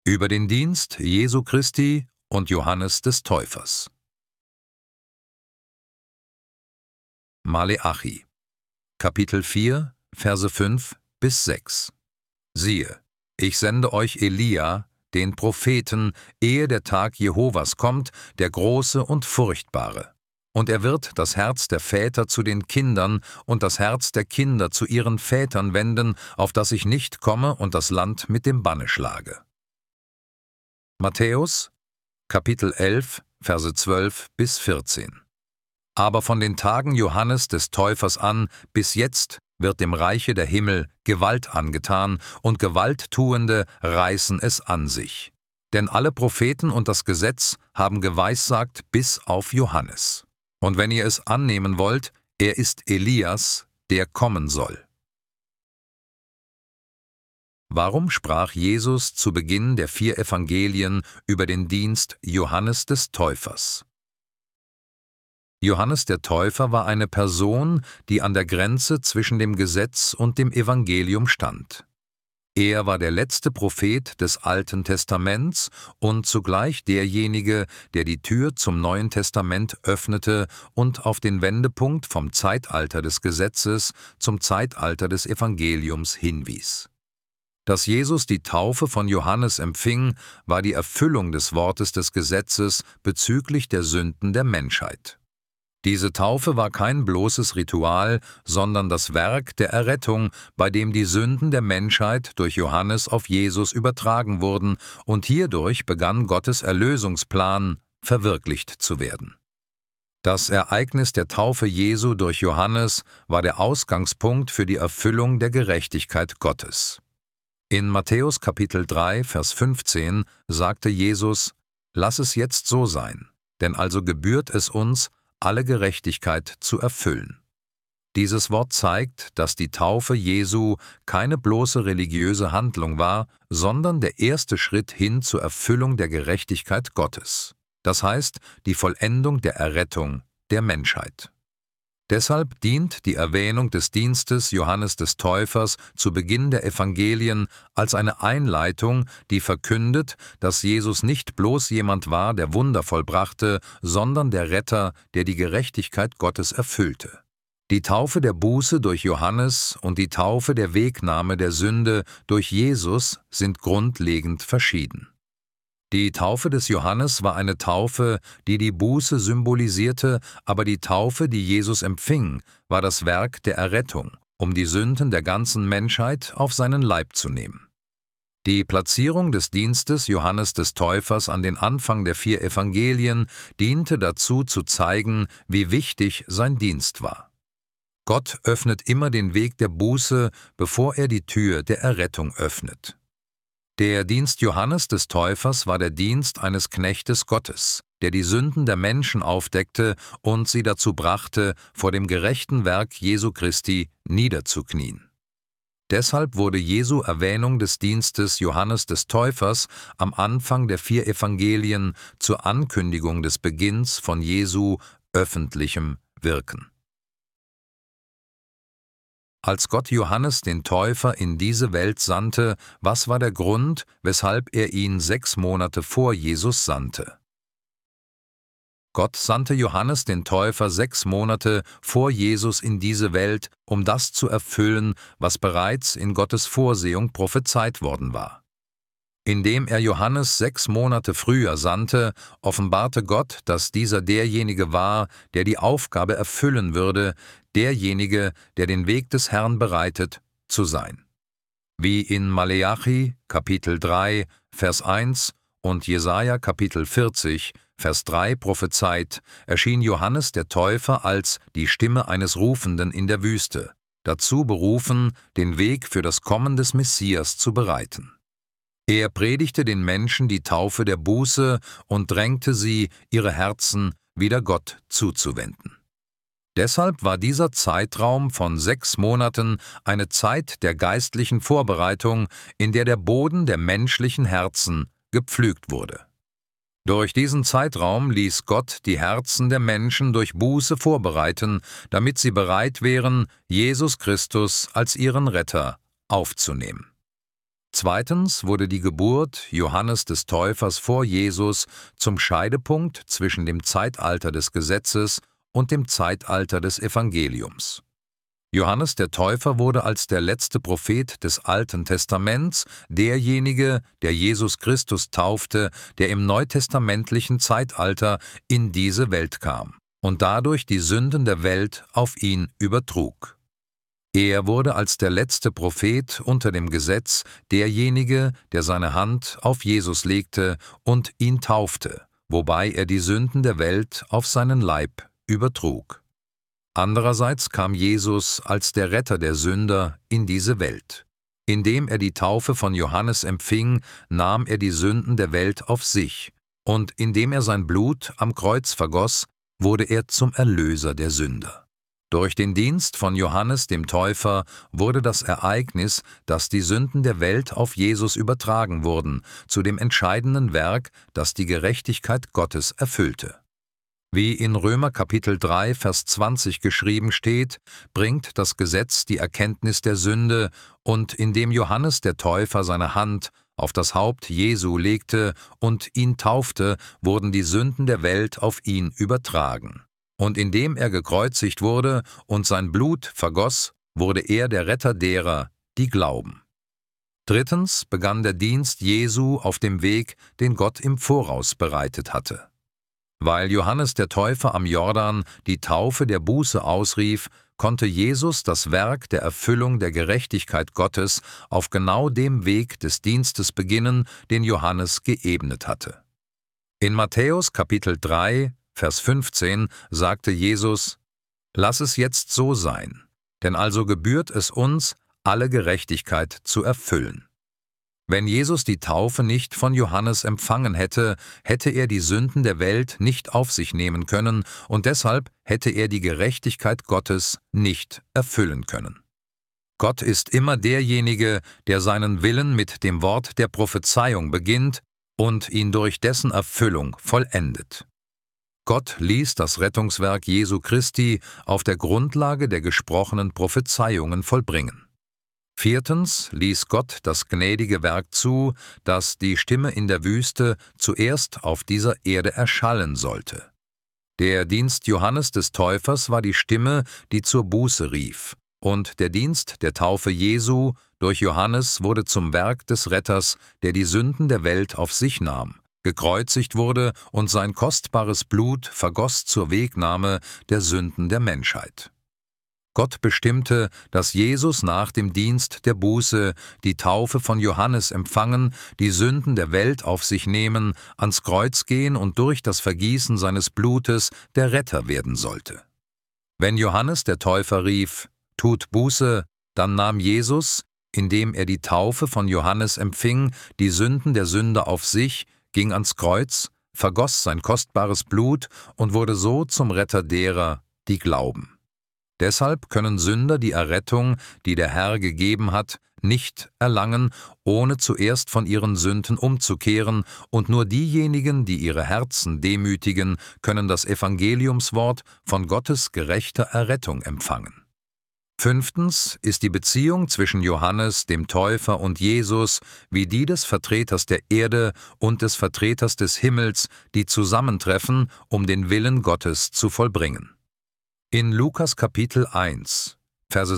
Über den Dienst Jesu Christi und Johannes des Täufers. Maleachi, Kapitel 4, Verse 5 bis 6. Siehe, ich sende euch Elia, den Propheten, ehe der Tag Jehovas kommt, der große und furchtbare. Und er wird das Herz der Väter zu den Kindern und das Herz der Kinder zu ihren Vätern wenden, auf dass ich nicht komme und das Land mit dem Banne schlage. Matthäus, Kapitel 11, Verse 12 bis 14. Aber von den Tagen Johannes des Täufers an bis jetzt wird dem Reiche der Himmel Gewalt angetan, und Gewalttuende reißen es an sich. Denn alle Propheten und das Gesetz haben geweissagt bis auf Johannes. Und wenn ihr es annehmen wollt, er ist Elias, der kommen soll. Warum sprach Jesus zu Beginn der 4 Evangelien über den Dienst Johannes des Täufers? Johannes der Täufer war eine Person, die an der Grenze zwischen dem Gesetz und dem Evangelium stand. Er war der letzte Prophet des Alten Testaments und zugleich derjenige, der die Tür zum Neuen Testament öffnete und auf den Wendepunkt vom Zeitalter des Gesetzes zum Zeitalter des Evangeliums hinwies. Dass Jesus die Taufe von Johannes empfing, war die Erfüllung des Wortes des Gesetzes bezüglich der Sünden der Menschheit. Diese Taufe war kein bloßes Ritual, sondern das Werk der Errettung, bei dem die Sünden der Menschheit durch Johannes auf Jesus übertragen wurden, und hierdurch begann Gottes Erlösungsplan verwirklicht zu werden. Das Ereignis der Taufe Jesu durch Johannes war der Ausgangspunkt für die Erfüllung der Gerechtigkeit Gottes. In Matthäus Kapitel 3, Vers 15 sagte Jesus: Lass es jetzt so sein, denn also gebührt es uns, alle Gerechtigkeit zu erfüllen. Dieses Wort zeigt, dass die Taufe Jesu keine bloße religiöse Handlung war, sondern der erste Schritt hin zur Erfüllung der Gerechtigkeit Gottes. Das heißt, die Vollendung der Errettung der Menschheit. Deshalb dient die Erwähnung des Dienstes Johannes des Täufers zu Beginn der Evangelien als eine Einleitung, die verkündet, dass Jesus nicht bloß jemand war, der Wunder vollbrachte, sondern der Retter, der die Gerechtigkeit Gottes erfüllte. Die Taufe der Buße durch Johannes und die Taufe der Wegnahme der Sünde durch Jesus sind grundlegend verschieden. Die Taufe des Johannes war eine Taufe, die die Buße symbolisierte, aber die Taufe, die Jesus empfing, war das Werk der Errettung, um die Sünden der ganzen Menschheit auf seinen Leib zu nehmen. Die Platzierung des Dienstes Johannes des Täufers an den Anfang der 4 Evangelien diente dazu, zu zeigen, wie wichtig sein Dienst war. Gott öffnet immer den Weg der Buße, bevor er die Tür der Errettung öffnet. Der Dienst Johannes des Täufers war der Dienst eines Knechtes Gottes, der die Sünden der Menschen aufdeckte und sie dazu brachte, vor dem gerechten Werk Jesu Christi niederzuknien. Deshalb wurde Jesu Erwähnung des Dienstes Johannes des Täufers am Anfang der 4 Evangelien zur Ankündigung des Beginns von Jesu öffentlichem Wirken. Als Gott Johannes den Täufer in diese Welt sandte, was war der Grund, weshalb er ihn 6 Monate vor Jesus sandte? Gott sandte Johannes den Täufer 6 Monate vor Jesus in diese Welt, um das zu erfüllen, was bereits in Gottes Vorsehung prophezeit worden war. Indem er Johannes 6 Monate früher sandte, offenbarte Gott, dass dieser derjenige war, der die Aufgabe erfüllen würde, derjenige, der den Weg des Herrn bereitet, zu sein. Wie in Maleachi, Kapitel 3, Vers 1 und Jesaja, Kapitel 40, Vers 3 prophezeit, erschien Johannes der Täufer als die Stimme eines Rufenden in der Wüste, dazu berufen, den Weg für das Kommen des Messias zu bereiten. Er predigte den Menschen die Taufe der Buße und drängte sie, ihre Herzen wieder Gott zuzuwenden. Deshalb war dieser Zeitraum von 6 Monaten eine Zeit der geistlichen Vorbereitung, in der der Boden der menschlichen Herzen gepflügt wurde. Durch diesen Zeitraum ließ Gott die Herzen der Menschen durch Buße vorbereiten, damit sie bereit wären, Jesus Christus als ihren Retter aufzunehmen. Zweitens wurde die Geburt Johannes des Täufers vor Jesus zum Scheidepunkt zwischen dem Zeitalter des Gesetzes und dem Zeitalter des Evangeliums. Johannes der Täufer wurde als der letzte Prophet des Alten Testaments derjenige, der Jesus Christus taufte, der im neutestamentlichen Zeitalter in diese Welt kam und dadurch die Sünden der Welt auf ihn übertrug. Er wurde als der letzte Prophet unter dem Gesetz derjenige, der seine Hand auf Jesus legte und ihn taufte, wobei er die Sünden der Welt auf seinen Leib übertrug. Andererseits kam Jesus als der Retter der Sünder in diese Welt. Indem er die Taufe von Johannes empfing, nahm er die Sünden der Welt auf sich, und indem er sein Blut am Kreuz vergoss, wurde er zum Erlöser der Sünder. Durch den Dienst von Johannes dem Täufer wurde das Ereignis, dass die Sünden der Welt auf Jesus übertragen wurden, zu dem entscheidenden Werk, das die Gerechtigkeit Gottes erfüllte. Wie in Römer Kapitel 3, Vers 20 geschrieben steht, bringt das Gesetz die Erkenntnis der Sünde, und indem Johannes der Täufer seine Hand auf das Haupt Jesu legte und ihn taufte, wurden die Sünden der Welt auf ihn übertragen. Und indem er gekreuzigt wurde und sein Blut vergoss, wurde er der Retter derer, die glauben. Drittens begann der Dienst Jesu auf dem Weg, den Gott im Voraus bereitet hatte. Weil Johannes der Täufer am Jordan die Taufe der Buße ausrief, konnte Jesus das Werk der Erfüllung der Gerechtigkeit Gottes auf genau dem Weg des Dienstes beginnen, den Johannes geebnet hatte. In Matthäus Kapitel 3, Vers 15 sagte Jesus: „Lass es jetzt so sein, denn also gebührt es uns, alle Gerechtigkeit zu erfüllen." Wenn Jesus die Taufe nicht von Johannes empfangen hätte, hätte er die Sünden der Welt nicht auf sich nehmen können, und deshalb hätte er die Gerechtigkeit Gottes nicht erfüllen können. Gott ist immer derjenige, der seinen Willen mit dem Wort der Prophezeiung beginnt und ihn durch dessen Erfüllung vollendet. Gott ließ das Rettungswerk Jesu Christi auf der Grundlage der gesprochenen Prophezeiungen vollbringen. Viertens ließ Gott das gnädige Werk zu, dass die Stimme in der Wüste zuerst auf dieser Erde erschallen sollte. Der Dienst Johannes des Täufers war die Stimme, die zur Buße rief, und der Dienst der Taufe Jesu durch Johannes wurde zum Werk des Retters, der die Sünden der Welt auf sich nahm, gekreuzigt wurde und sein kostbares Blut vergoss zur Wegnahme der Sünden der Menschheit. Gott bestimmte, dass Jesus nach dem Dienst der Buße die Taufe von Johannes empfangen, die Sünden der Welt auf sich nehmen, ans Kreuz gehen und durch das Vergießen seines Blutes der Retter werden sollte. Wenn Johannes der Täufer rief: „Tut Buße", dann nahm Jesus, indem er die Taufe von Johannes empfing, die Sünden der Sünder auf sich, ging ans Kreuz, vergoss sein kostbares Blut und wurde so zum Retter derer, die glauben. Deshalb können Sünder die Errettung, die der Herr gegeben hat, nicht erlangen, ohne zuerst von ihren Sünden umzukehren, und nur diejenigen, die ihre Herzen demütigen, können das Evangeliumswort von Gottes gerechter Errettung empfangen. Fünftens ist die Beziehung zwischen Johannes, dem Täufer, und Jesus wie die des Vertreters der Erde und des Vertreters des Himmels, die zusammentreffen, um den Willen Gottes zu vollbringen. In Lukas Kapitel 1, Verse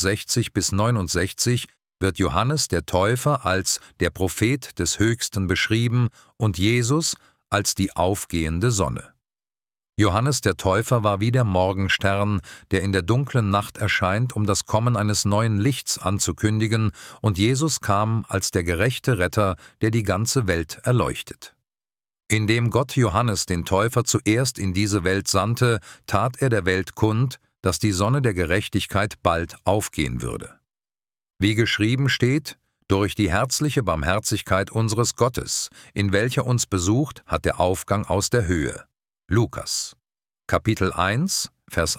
66 bis 69 wird Johannes der Täufer als der Prophet des Höchsten beschrieben und Jesus als die aufgehende Sonne. Johannes der Täufer war wie der Morgenstern, der in der dunklen Nacht erscheint, um das Kommen eines neuen Lichts anzukündigen, und Jesus kam als der gerechte Retter, der die ganze Welt erleuchtet. Indem Gott Johannes den Täufer zuerst in diese Welt sandte, tat er der Welt kund, dass die Sonne der Gerechtigkeit bald aufgehen würde. Wie geschrieben steht: „Durch die herzliche Barmherzigkeit unseres Gottes, in welcher uns besucht, hat der Aufgang aus der Höhe." Lukas. Kapitel 1, Vers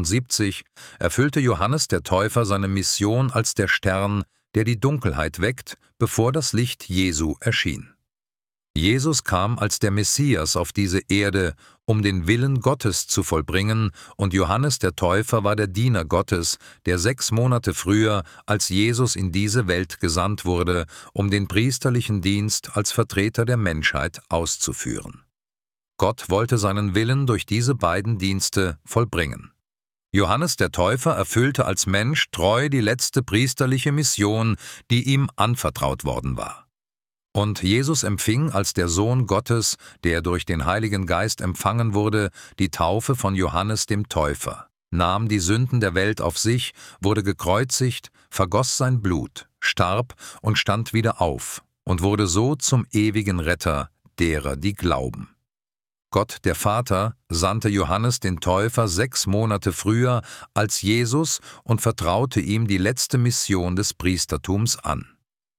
78 erfüllte Johannes der Täufer seine Mission als der Stern, der die Dunkelheit weckt, bevor das Licht Jesu erschien. Jesus kam als der Messias auf diese Erde, um den Willen Gottes zu vollbringen, und Johannes der Täufer war der Diener Gottes, der 6 Monate früher als Jesus in diese Welt gesandt wurde, um den priesterlichen Dienst als Vertreter der Menschheit auszuführen. Gott wollte seinen Willen durch diese beiden Dienste vollbringen. Johannes der Täufer erfüllte als Mensch treu die letzte priesterliche Mission, die ihm anvertraut worden war. Und Jesus empfing als der Sohn Gottes, der durch den Heiligen Geist empfangen wurde, die Taufe von Johannes dem Täufer, nahm die Sünden der Welt auf sich, wurde gekreuzigt, vergoss sein Blut, starb und stand wieder auf und wurde so zum ewigen Retter derer, die glauben. Gott, der Vater, sandte Johannes den Täufer 6 Monate früher als Jesus und vertraute ihm die letzte Mission des Priestertums an.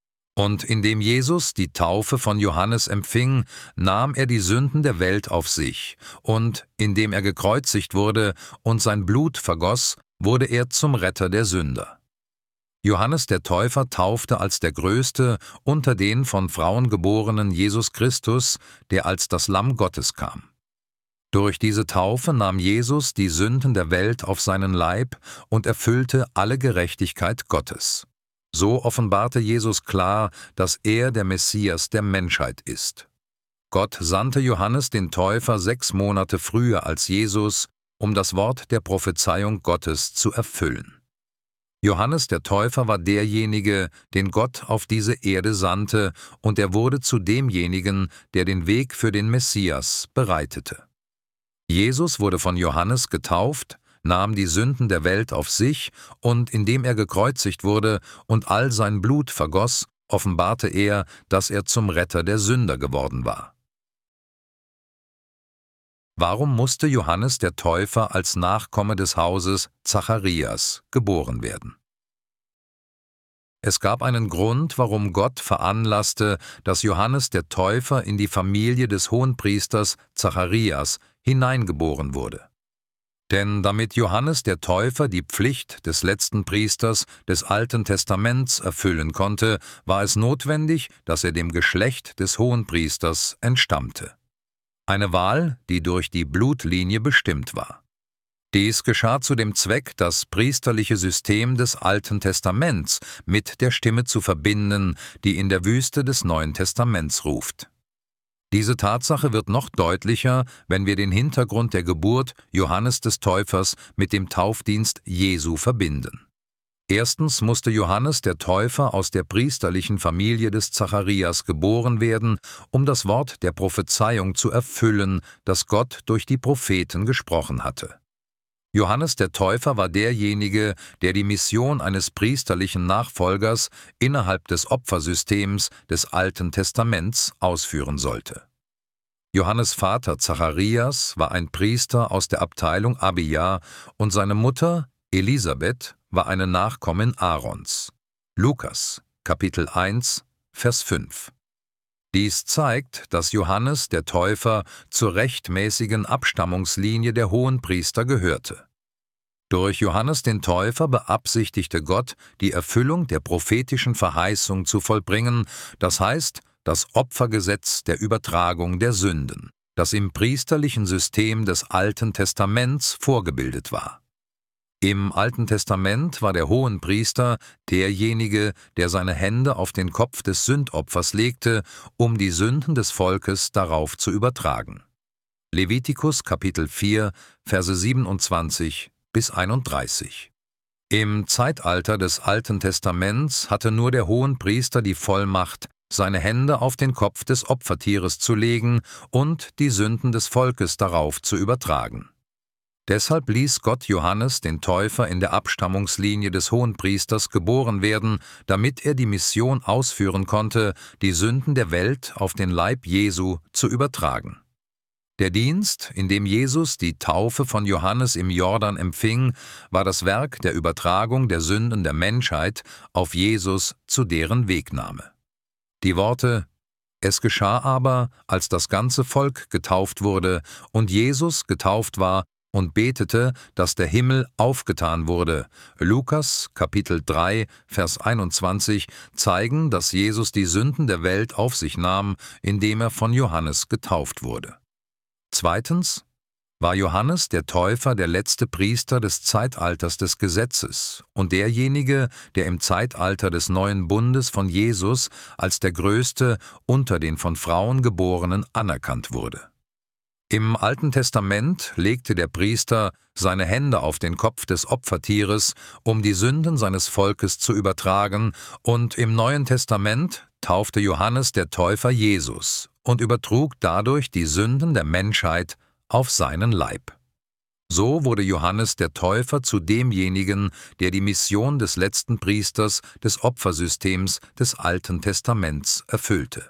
Und indem Jesus die Taufe von Johannes empfing, nahm er die Sünden der Welt auf sich, und indem er gekreuzigt wurde und sein Blut vergoss, wurde er zum Retter der Sünder. Johannes der Täufer taufte als der Größte unter den von Frauen geborenen Jesus Christus, der als das Lamm Gottes kam. Durch diese Taufe nahm Jesus die Sünden der Welt auf seinen Leib und erfüllte alle Gerechtigkeit Gottes. So offenbarte Jesus klar, dass er der Messias der Menschheit ist. Gott sandte Johannes den Täufer 6 Monate früher als Jesus, um das Wort der Prophezeiung Gottes zu erfüllen. Johannes der Täufer war derjenige, den Gott auf diese Erde sandte, und er wurde zu demjenigen, der den Weg für den Messias bereitete. Jesus wurde von Johannes getauft, nahm die Sünden der Welt auf sich, und indem er gekreuzigt wurde und all sein Blut vergoss, offenbarte er, dass er zum Retter der Sünder geworden war. Warum musste Johannes der Täufer als Nachkomme des Hauses Zacharias geboren werden? Es gab einen Grund, warum Gott veranlasste, dass Johannes der Täufer in die Familie des Hohenpriesters Zacharias hineingeboren wurde. Denn damit Johannes der Täufer die Pflicht des letzten Priesters des Alten Testaments erfüllen konnte, war es notwendig, dass er dem Geschlecht des Hohenpriesters entstammte. Eine Wahl, die durch die Blutlinie bestimmt war. Dies geschah zu dem Zweck, das priesterliche System des Alten Testaments mit der Stimme zu verbinden, die in der Wüste des Neuen Testaments ruft. Diese Tatsache wird noch deutlicher, wenn wir den Hintergrund der Geburt Johannes des Täufers mit dem Taufdienst Jesu verbinden. Erstens musste Johannes der Täufer aus der priesterlichen Familie des Zacharias geboren werden, um das Wort der Prophezeiung zu erfüllen, das Gott durch die Propheten gesprochen hatte. Johannes der Täufer war derjenige, der die Mission eines priesterlichen Nachfolgers innerhalb des Opfersystems des Alten Testaments ausführen sollte. Johannes' Vater Zacharias war ein Priester aus der Abteilung Abija und seine Mutter Elisabeth war eine Nachkommin Aarons. Lukas, Kapitel 1, Vers 5. Dies zeigt, dass Johannes der Täufer zur rechtmäßigen Abstammungslinie der Hohenpriester gehörte. Durch Johannes den Täufer beabsichtigte Gott, die Erfüllung der prophetischen Verheißung zu vollbringen, das heißt, das Opfergesetz der Übertragung der Sünden, das im priesterlichen System des Alten Testaments vorgebildet war. Im Alten Testament war der Hohenpriester derjenige, der seine Hände auf den Kopf des Sündopfers legte, um die Sünden des Volkes darauf zu übertragen. Levitikus Kapitel 4, Verse 27 bis 31. Im Zeitalter des Alten Testaments hatte nur der Hohenpriester die Vollmacht, seine Hände auf den Kopf des Opfertieres zu legen und die Sünden des Volkes darauf zu übertragen. Deshalb ließ Gott Johannes den Täufer in der Abstammungslinie des Hohenpriesters geboren werden, damit er die Mission ausführen konnte, die Sünden der Welt auf den Leib Jesu zu übertragen. Der Dienst, in dem Jesus die Taufe von Johannes im Jordan empfing, war das Werk der Übertragung der Sünden der Menschheit auf Jesus zu deren Wegnahme. Die Worte „Es geschah aber, als das ganze Volk getauft wurde und Jesus getauft war, und betete, dass der Himmel aufgetan wurde. Lukas, Kapitel 3, Vers 21 zeigen, dass Jesus die Sünden der Welt auf sich nahm, indem er von Johannes getauft wurde. Zweitens war Johannes der Täufer der letzte Priester des Zeitalters des Gesetzes und derjenige, der im Zeitalter des neuen Bundes von Jesus als der Größte unter den von Frauen Geborenen anerkannt wurde. Im Alten Testament legte der Priester seine Hände auf den Kopf des Opfertieres, um die Sünden seines Volkes zu übertragen, und im Neuen Testament taufte Johannes der Täufer Jesus und übertrug dadurch die Sünden der Menschheit auf seinen Leib. So wurde Johannes der Täufer zu demjenigen, der die Mission des letzten Priesters des Opfersystems des Alten Testaments erfüllte.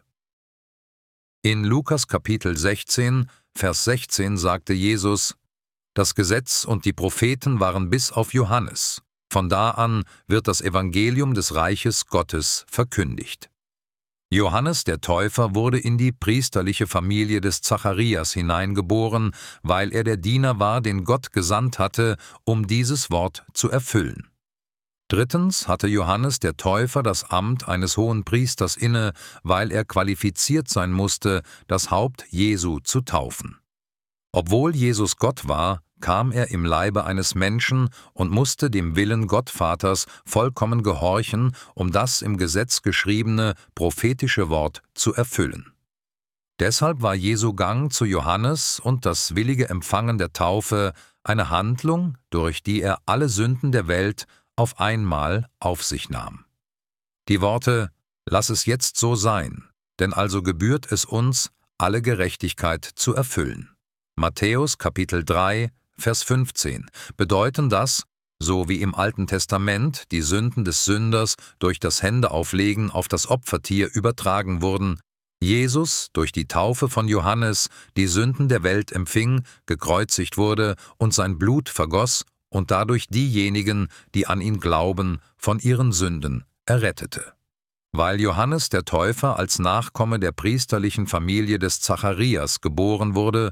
In Lukas Kapitel 16, Vers 16 sagte Jesus: Das Gesetz und die Propheten waren bis auf Johannes. Von da an wird das Evangelium des Reiches Gottes verkündigt. Johannes der Täufer wurde in die priesterliche Familie des Zacharias hineingeboren, weil er der Diener war, den Gott gesandt hatte, um dieses Wort zu erfüllen. Drittens hatte Johannes der Täufer das Amt eines hohen Priesters inne, weil er qualifiziert sein musste, das Haupt Jesu zu taufen. Obwohl Jesus Gott war, kam er im Leibe eines Menschen und musste dem Willen Gottvaters vollkommen gehorchen, um das im Gesetz geschriebene prophetische Wort zu erfüllen. Deshalb war Jesu Gang zu Johannes und das willige Empfangen der Taufe eine Handlung, durch die er alle Sünden der Welt auf einmal auf sich nahm. Die Worte »Lass es jetzt so sein, denn also gebührt es uns, alle Gerechtigkeit zu erfüllen« Matthäus Kapitel 3, Vers 15 bedeuten, dass, so wie im Alten Testament die Sünden des Sünders durch das Händeauflegen auf das Opfertier übertragen wurden, Jesus durch die Taufe von Johannes die Sünden der Welt empfing, gekreuzigt wurde und sein Blut vergoss und dadurch diejenigen, die an ihn glauben, von ihren Sünden errettete. Weil Johannes der Täufer als Nachkomme der priesterlichen Familie des Zacharias geboren wurde,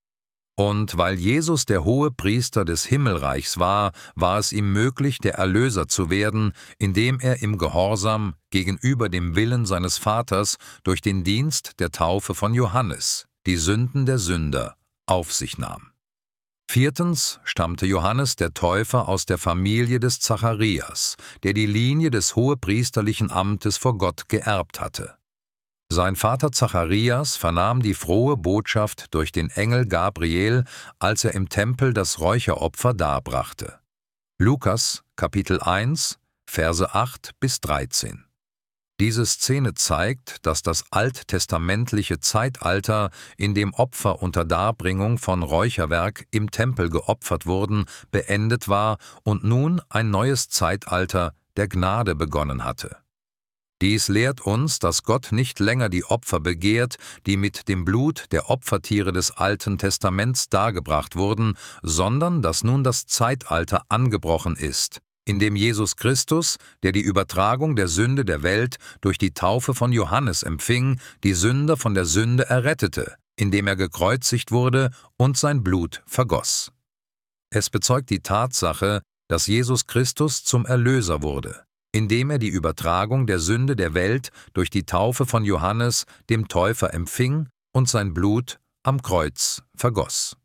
und weil Jesus der hohe Priester des Himmelreichs war, war es ihm möglich, der Erlöser zu werden, indem er im Gehorsam gegenüber dem Willen seines Vaters durch den Dienst der Taufe von Johannes die Sünden der Sünder auf sich nahm. Viertens stammte Johannes der Täufer aus der Familie des Zacharias, der die Linie des hohepriesterlichen Amtes vor Gott geerbt hatte. Sein Vater Zacharias vernahm die frohe Botschaft durch den Engel Gabriel, als er im Tempel das Räucheropfer darbrachte. Lukas, Kapitel 1, Verse 8 bis 13. Diese Szene zeigt, dass das alttestamentliche Zeitalter, in dem Opfer unter Darbringung von Räucherwerk im Tempel geopfert wurden, beendet war und nun ein neues Zeitalter der Gnade begonnen hatte. Dies lehrt uns, dass Gott nicht länger die Opfer begehrt, die mit dem Blut der Opfertiere des Alten Testaments dargebracht wurden, sondern dass nun das Zeitalter angebrochen ist, in dem Jesus Christus, der die Übertragung der Sünde der Welt durch die Taufe von Johannes empfing, die Sünder von der Sünde errettete, indem er gekreuzigt wurde und sein Blut vergoss. Es bezeugt die Tatsache, dass Jesus Christus zum Erlöser wurde, indem er die Übertragung der Sünde der Welt durch die Taufe von Johannes, dem Täufer, empfing und sein Blut am Kreuz vergoss.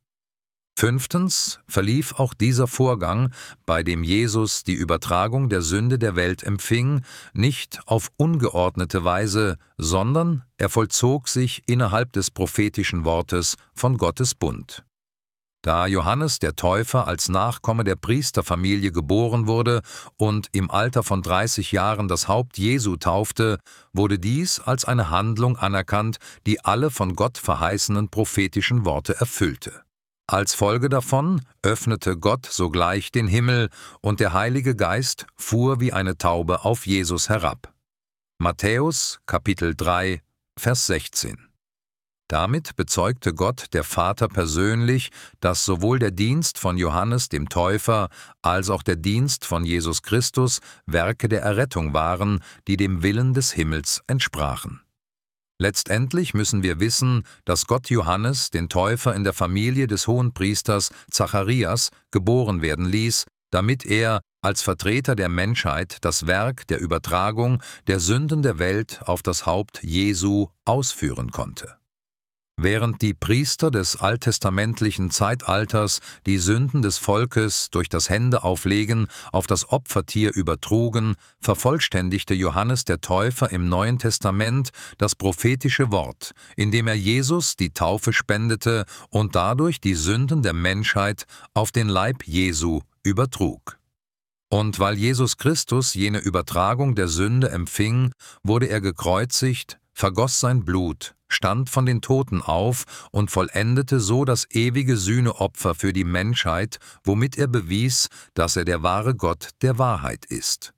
Fünftens verlief auch dieser Vorgang, bei dem Jesus die Übertragung der Sünde der Welt empfing, nicht auf ungeordnete Weise, sondern er vollzog sich innerhalb des prophetischen Wortes von Gottes Bund. Da Johannes der Täufer als Nachkomme der Priesterfamilie geboren wurde und im Alter von 30 Jahren das Haupt Jesu taufte, wurde dies als eine Handlung anerkannt, die alle von Gott verheißenen prophetischen Worte erfüllte. Als Folge davon öffnete Gott sogleich den Himmel und der Heilige Geist fuhr wie eine Taube auf Jesus herab. Matthäus, Kapitel 3, Vers 16. Damit bezeugte Gott, der Vater, persönlich, dass sowohl der Dienst von Johannes dem Täufer als auch der Dienst von Jesus Christus Werke der Errettung waren, die dem Willen des Himmels entsprachen. Letztendlich müssen wir wissen, dass Gott Johannes, den Täufer, in der Familie des Hohenpriesters Zacharias geboren werden ließ, damit er als Vertreter der Menschheit das Werk der Übertragung der Sünden der Welt auf das Haupt Jesu ausführen konnte. Während die Priester des alttestamentlichen Zeitalters die Sünden des Volkes durch das Händeauflegen auf das Opfertier übertrugen, vervollständigte Johannes der Täufer im Neuen Testament das prophetische Wort, indem er Jesus die Taufe spendete und dadurch die Sünden der Menschheit auf den Leib Jesu übertrug. Und weil Jesus Christus jene Übertragung der Sünde empfing, wurde er gekreuzigt, vergoss sein Blut, stand von den Toten auf und vollendete so das ewige Sühneopfer für die Menschheit, womit er bewies, dass er der wahre Gott der Wahrheit ist.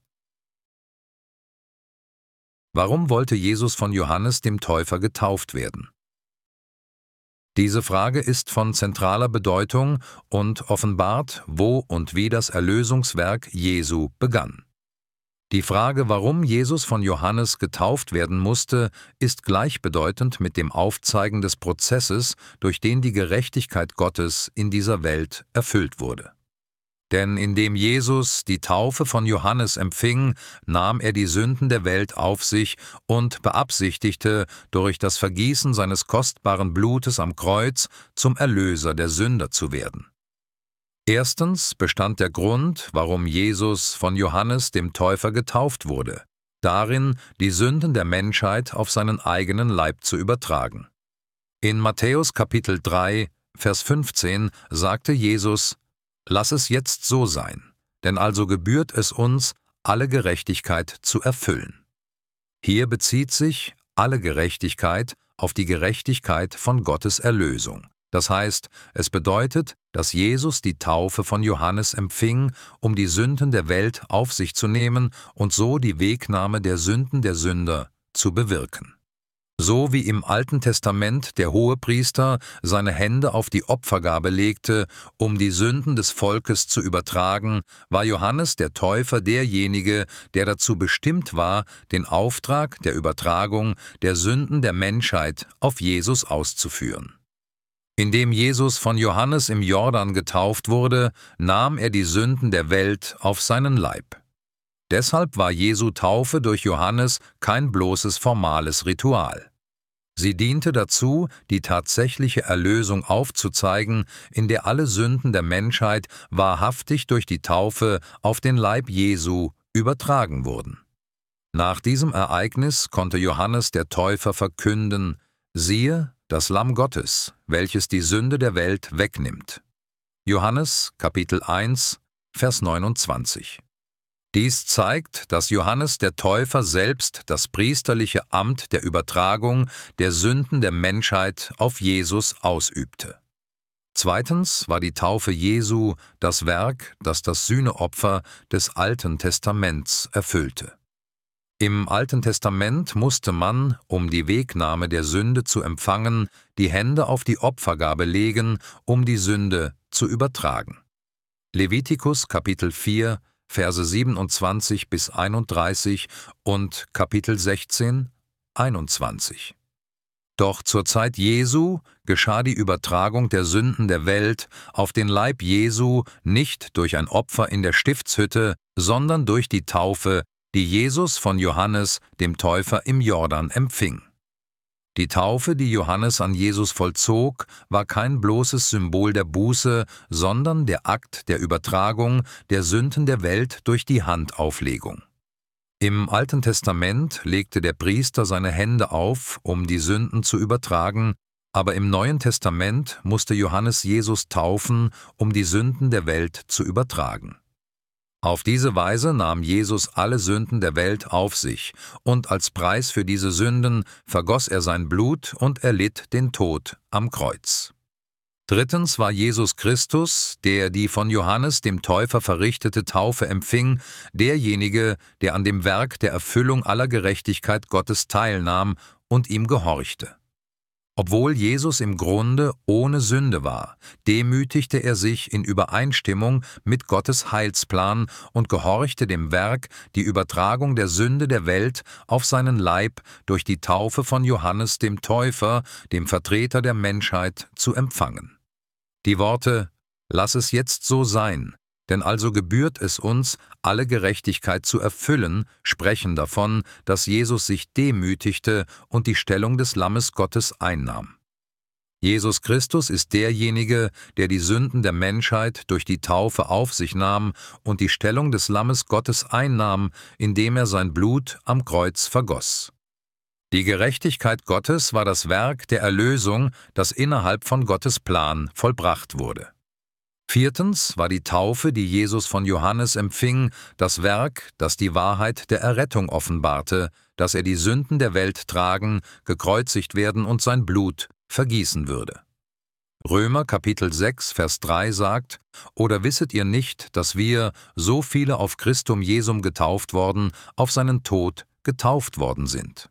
Warum wollte Jesus von Johannes dem Täufer getauft werden? Diese Frage ist von zentraler Bedeutung und offenbart, wo und wie das Erlösungswerk Jesu begann. Die Frage, warum Jesus von Johannes getauft werden musste, ist gleichbedeutend mit dem Aufzeigen des Prozesses, durch den die Gerechtigkeit Gottes in dieser Welt erfüllt wurde. Denn indem Jesus die Taufe von Johannes empfing, nahm er die Sünden der Welt auf sich und beabsichtigte, durch das Vergießen seines kostbaren Blutes am Kreuz zum Erlöser der Sünder zu werden. Erstens bestand der Grund, warum Jesus von Johannes dem Täufer getauft wurde, darin, die Sünden der Menschheit auf seinen eigenen Leib zu übertragen. In Matthäus Kapitel 3, Vers 15 sagte Jesus: »Lass es jetzt so sein, denn also gebührt es uns, alle Gerechtigkeit zu erfüllen.« Hier bezieht sich alle Gerechtigkeit auf die Gerechtigkeit von Gottes Erlösung. Das heißt, es bedeutet, dass Jesus die Taufe von Johannes empfing, um die Sünden der Welt auf sich zu nehmen und so die Wegnahme der Sünden der Sünder zu bewirken. So wie im Alten Testament der Hohepriester seine Hände auf die Opfergabe legte, um die Sünden des Volkes zu übertragen, war Johannes der Täufer derjenige, der dazu bestimmt war, den Auftrag der Übertragung der Sünden der Menschheit auf Jesus auszuführen. Indem Jesus von Johannes im Jordan getauft wurde, nahm er die Sünden der Welt auf seinen Leib. Deshalb war Jesu Taufe durch Johannes kein bloßes formales Ritual. Sie diente dazu, die tatsächliche Erlösung aufzuzeigen, in der alle Sünden der Menschheit wahrhaftig durch die Taufe auf den Leib Jesu übertragen wurden. Nach diesem Ereignis konnte Johannes der Täufer verkünden: »Siehe, das Lamm Gottes, welches die Sünde der Welt wegnimmt.« Johannes, Kapitel 1, Vers 29. Dies zeigt, dass Johannes der Täufer selbst das priesterliche Amt der Übertragung der Sünden der Menschheit auf Jesus ausübte. Zweitens war die Taufe Jesu das Werk, das das Sühneopfer des Alten Testaments erfüllte. Im Alten Testament musste man, um die Wegnahme der Sünde zu empfangen, die Hände auf die Opfergabe legen, um die Sünde zu übertragen. Levitikus Kapitel 4, Verse 27 bis 31 und Kapitel 16, 21. Doch zur Zeit Jesu geschah die Übertragung der Sünden der Welt auf den Leib Jesu nicht durch ein Opfer in der Stiftshütte, sondern durch die Taufe, die Jesus von Johannes, dem Täufer, im Jordan empfing. Die Taufe, die Johannes an Jesus vollzog, war kein bloßes Symbol der Buße, sondern der Akt der Übertragung der Sünden der Welt durch die Handauflegung. Im Alten Testament legte der Priester seine Hände auf, um die Sünden zu übertragen, aber im Neuen Testament musste Johannes Jesus taufen, um die Sünden der Welt zu übertragen. Auf diese Weise nahm Jesus alle Sünden der Welt auf sich, und als Preis für diese Sünden vergoss er sein Blut und erlitt den Tod am Kreuz. Drittens war Jesus Christus, der die von Johannes dem Täufer verrichtete Taufe empfing, derjenige, der an dem Werk der Erfüllung aller Gerechtigkeit Gottes teilnahm und ihm gehorchte. Obwohl Jesus im Grunde ohne Sünde war, demütigte er sich in Übereinstimmung mit Gottes Heilsplan und gehorchte dem Werk, die Übertragung der Sünde der Welt auf seinen Leib durch die Taufe von Johannes dem Täufer, dem Vertreter der Menschheit, zu empfangen. Die Worte »Lass es jetzt so sein«, denn also gebührt es uns, alle Gerechtigkeit zu erfüllen, sprechen davon, dass Jesus sich demütigte und die Stellung des Lammes Gottes einnahm. Jesus Christus ist derjenige, der die Sünden der Menschheit durch die Taufe auf sich nahm und die Stellung des Lammes Gottes einnahm, indem er sein Blut am Kreuz vergoss. Die Gerechtigkeit Gottes war das Werk der Erlösung, das innerhalb von Gottes Plan vollbracht wurde. Viertens war die Taufe, die Jesus von Johannes empfing, das Werk, das die Wahrheit der Errettung offenbarte, dass er die Sünden der Welt tragen, gekreuzigt werden und sein Blut vergießen würde. Römer Kapitel 6, Vers 3 sagt: »Oder wisset ihr nicht, dass wir, so viele auf Christum Jesum getauft worden, auf seinen Tod getauft worden sind?«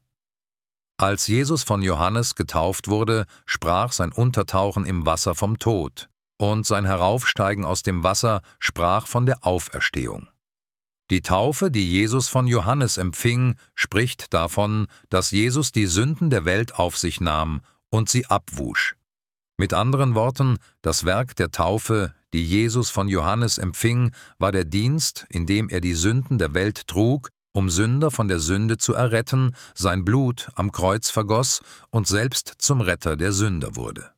Als Jesus von Johannes getauft wurde, sprach sein Untertauchen im Wasser vom Tod, und sein Heraufsteigen aus dem Wasser sprach von der Auferstehung. Die Taufe, die Jesus von Johannes empfing, spricht davon, dass Jesus die Sünden der Welt auf sich nahm und sie abwusch. Mit anderen Worten, das Werk der Taufe, die Jesus von Johannes empfing, war der Dienst, in dem er die Sünden der Welt trug, um Sünder von der Sünde zu erretten, sein Blut am Kreuz vergoss und selbst zum Retter der Sünder wurde.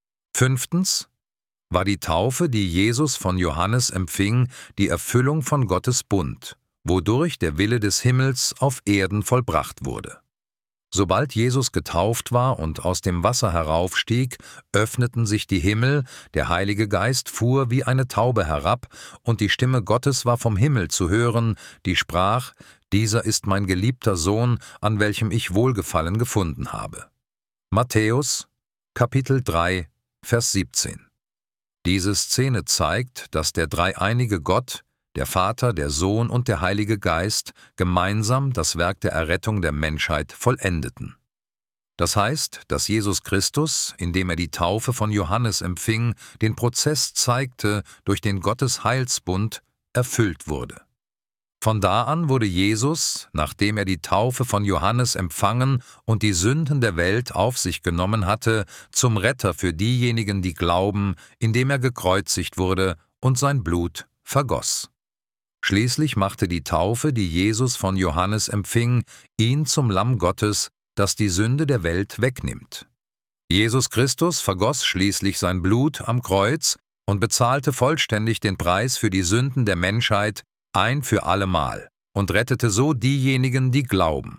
Fünftens war die Taufe, die Jesus von Johannes empfing, die Erfüllung von Gottes Bund, wodurch der Wille des Himmels auf Erden vollbracht wurde. Sobald Jesus getauft war und aus dem Wasser heraufstieg, öffneten sich die Himmel, der Heilige Geist fuhr wie eine Taube herab, und die Stimme Gottes war vom Himmel zu hören, die sprach: »Dieser ist mein geliebter Sohn, an welchem ich Wohlgefallen gefunden habe.« Matthäus, Kapitel 3, Vers 17. Diese Szene zeigt, dass der dreieinige Gott, der Vater, der Sohn und der Heilige Geist, gemeinsam das Werk der Errettung der Menschheit vollendeten. Das heißt, dass Jesus Christus, indem er die Taufe von Johannes empfing, den Prozess zeigte, durch den Gottes Heilsbund erfüllt wurde. Von da an wurde Jesus, nachdem er die Taufe von Johannes empfangen und die Sünden der Welt auf sich genommen hatte, zum Retter für diejenigen, die glauben, indem er gekreuzigt wurde und sein Blut vergoss. Schließlich machte die Taufe, die Jesus von Johannes empfing, ihn zum Lamm Gottes, das die Sünde der Welt wegnimmt. Jesus Christus vergoss schließlich sein Blut am Kreuz und bezahlte vollständig den Preis für die Sünden der Menschheit ein für allemal und rettete so diejenigen, die glauben.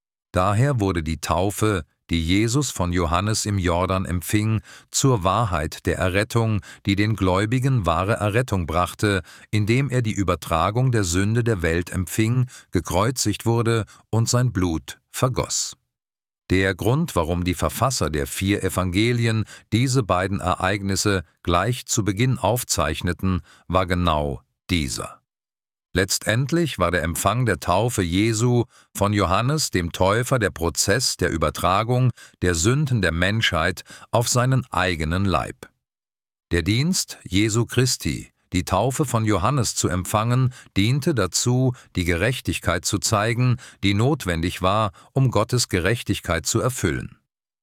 Daher wurde die Taufe, die Jesus von Johannes im Jordan empfing, zur Wahrheit der Errettung, die den Gläubigen wahre Errettung brachte, indem er die Übertragung der Sünde der Welt empfing, gekreuzigt wurde und sein Blut vergoss. Der Grund, warum die Verfasser der 4 Evangelien diese beiden Ereignisse gleich zu Beginn aufzeichneten, war genau dieser. Letztendlich war der Empfang der Taufe Jesu von Johannes dem Täufer der Prozess der Übertragung der Sünden der Menschheit auf seinen eigenen Leib. Der Dienst Jesu Christi, die Taufe von Johannes zu empfangen, diente dazu, die Gerechtigkeit zu zeigen, die notwendig war, um Gottes Gerechtigkeit zu erfüllen.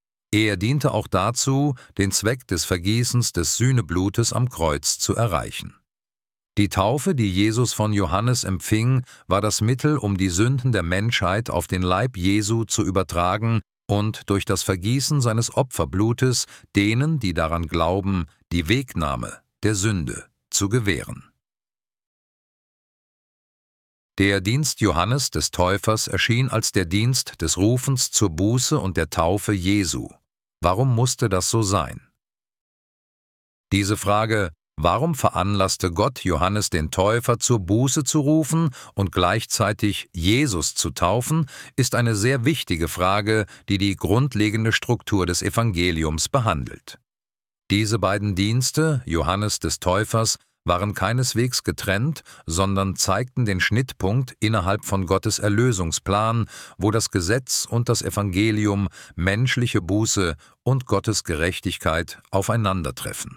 Er diente auch dazu, den Zweck des Vergießens des Sühneblutes am Kreuz zu erreichen. Die Taufe, die Jesus von Johannes empfing, war das Mittel, um die Sünden der Menschheit auf den Leib Jesu zu übertragen und durch das Vergießen seines Opferblutes denen, die daran glauben, die Wegnahme der Sünde zu gewähren. Der Dienst Johannes des Täufers erschien als der Dienst des Rufens zur Buße und der Taufe Jesu. Warum musste das so sein? Diese Frage: Warum veranlasste Gott Johannes den Täufer zur Buße zu rufen und gleichzeitig Jesus zu taufen, ist eine sehr wichtige Frage, die die grundlegende Struktur des Evangeliums behandelt. Diese beiden Dienste, Johannes des Täufers, waren keineswegs getrennt, sondern zeigten den Schnittpunkt innerhalb von Gottes Erlösungsplan, wo das Gesetz und das Evangelium, menschliche Buße und Gottes Gerechtigkeit aufeinandertreffen.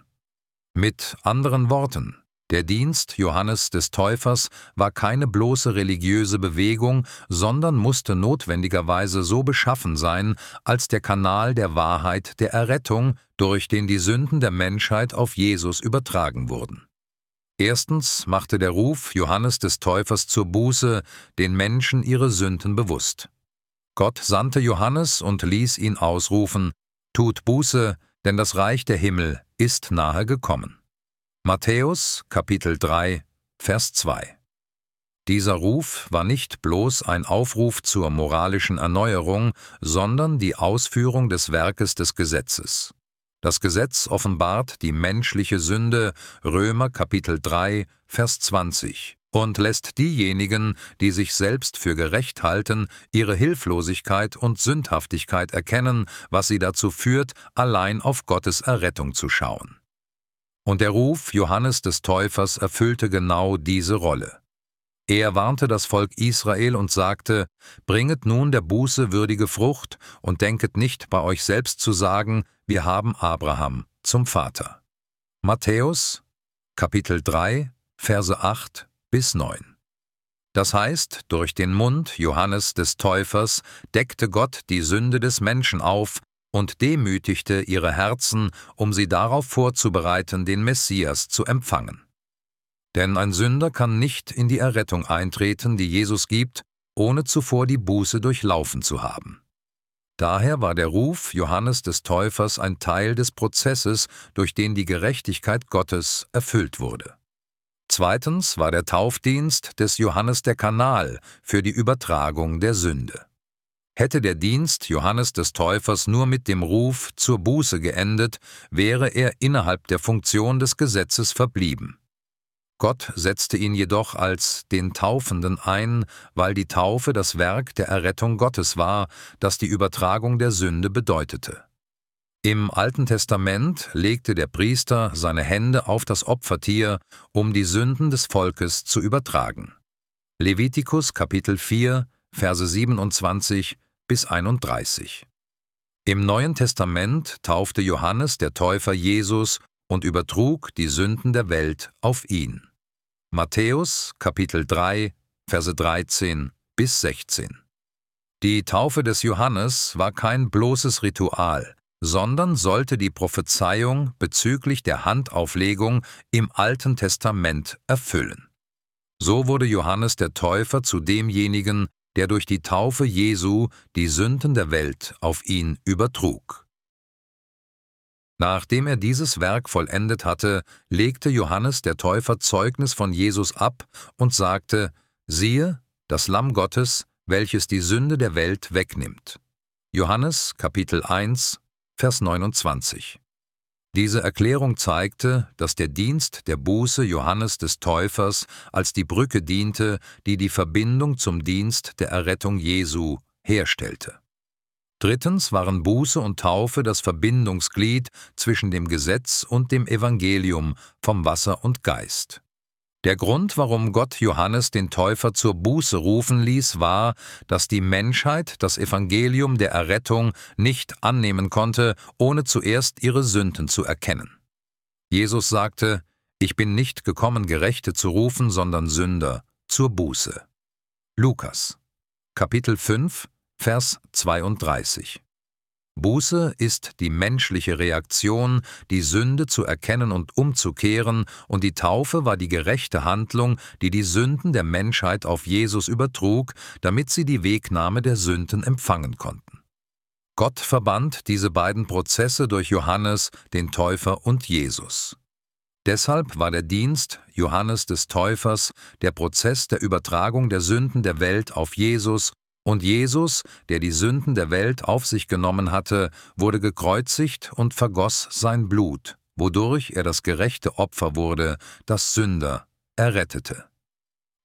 Mit anderen Worten: Der Dienst Johannes des Täufers war keine bloße religiöse Bewegung, sondern musste notwendigerweise so beschaffen sein, als der Kanal der Wahrheit der Errettung, durch den die Sünden der Menschheit auf Jesus übertragen wurden. Erstens machte der Ruf Johannes des Täufers zur Buße den Menschen ihre Sünden bewusst. Gott sandte Johannes und ließ ihn ausrufen: Tut Buße, denn das Reich der Himmel ist nahe gekommen. Matthäus, Kapitel 3, Vers 2. Dieser Ruf war nicht bloß ein Aufruf zur moralischen Erneuerung, sondern die Ausführung des Werkes des Gesetzes. Das Gesetz offenbart die menschliche Sünde, Römer Kapitel 3, Vers 20, und lässt diejenigen, die sich selbst für gerecht halten, ihre Hilflosigkeit und Sündhaftigkeit erkennen, was sie dazu führt, allein auf Gottes Errettung zu schauen. Und der Ruf Johannes des Täufers erfüllte genau diese Rolle. Er warnte das Volk Israel und sagte: Bringet nun der Buße würdige Frucht und denket nicht bei euch selbst zu sagen, wir haben Abraham zum Vater. Matthäus, Kapitel 3, Verse 8 bis 9. Das heißt, durch den Mund Johannes des Täufers deckte Gott die Sünde des Menschen auf und demütigte ihre Herzen, um sie darauf vorzubereiten, den Messias zu empfangen. Denn ein Sünder kann nicht in die Errettung eintreten, die Jesus gibt, ohne zuvor die Buße durchlaufen zu haben. Daher war der Ruf Johannes des Täufers ein Teil des Prozesses, durch den die Gerechtigkeit Gottes erfüllt wurde. Zweitens war der Taufdienst des Johannes der Kanal für die Übertragung der Sünde. Hätte der Dienst Johannes des Täufers nur mit dem Ruf zur Buße geendet, wäre er innerhalb der Funktion des Gesetzes verblieben. Gott setzte ihn jedoch als den Taufenden ein, weil die Taufe das Werk der Errettung Gottes war, das die Übertragung der Sünde bedeutete. Im Alten Testament legte der Priester seine Hände auf das Opfertier, um die Sünden des Volkes zu übertragen. Levitikus Kapitel 4, Verse 27 bis 31. Im Neuen Testament taufte Johannes der Täufer Jesus und übertrug die Sünden der Welt auf ihn. Matthäus, Kapitel 3, Verse 13 bis 16. Die Taufe des Johannes war kein bloßes Ritual, sondern sollte die Prophezeiung bezüglich der Handauflegung im Alten Testament erfüllen. So wurde Johannes der Täufer zu demjenigen, der durch die Taufe Jesu die Sünden der Welt auf ihn übertrug. Nachdem er dieses Werk vollendet hatte, legte Johannes der Täufer Zeugnis von Jesus ab und sagte: Siehe, das Lamm Gottes, welches die Sünde der Welt wegnimmt. Johannes, Kapitel 1, Vers 29. Diese Erklärung zeigte, dass der Dienst der Buße Johannes des Täufers als die Brücke diente, die die Verbindung zum Dienst der Errettung Jesu herstellte. Drittens waren Buße und Taufe das Verbindungsglied zwischen dem Gesetz und dem Evangelium vom Wasser und Geist. Der Grund, warum Gott Johannes den Täufer zur Buße rufen ließ, war, dass die Menschheit das Evangelium der Errettung nicht annehmen konnte, ohne zuerst ihre Sünden zu erkennen. Jesus sagte: Ich bin nicht gekommen, Gerechte zu rufen, sondern Sünder zur Buße. Lukas, Kapitel 5, Vers 32. Buße ist die menschliche Reaktion, die Sünde zu erkennen und umzukehren, und die Taufe war die gerechte Handlung, die die Sünden der Menschheit auf Jesus übertrug, damit sie die Wegnahme der Sünden empfangen konnten. Gott verband diese beiden Prozesse durch Johannes, den Täufer, und Jesus. Deshalb war der Dienst Johannes des Täufers der Prozess der Übertragung der Sünden der Welt auf Jesus, und Jesus, der die Sünden der Welt auf sich genommen hatte, wurde gekreuzigt und vergoss sein Blut, wodurch er das gerechte Opfer wurde, das Sünder errettete.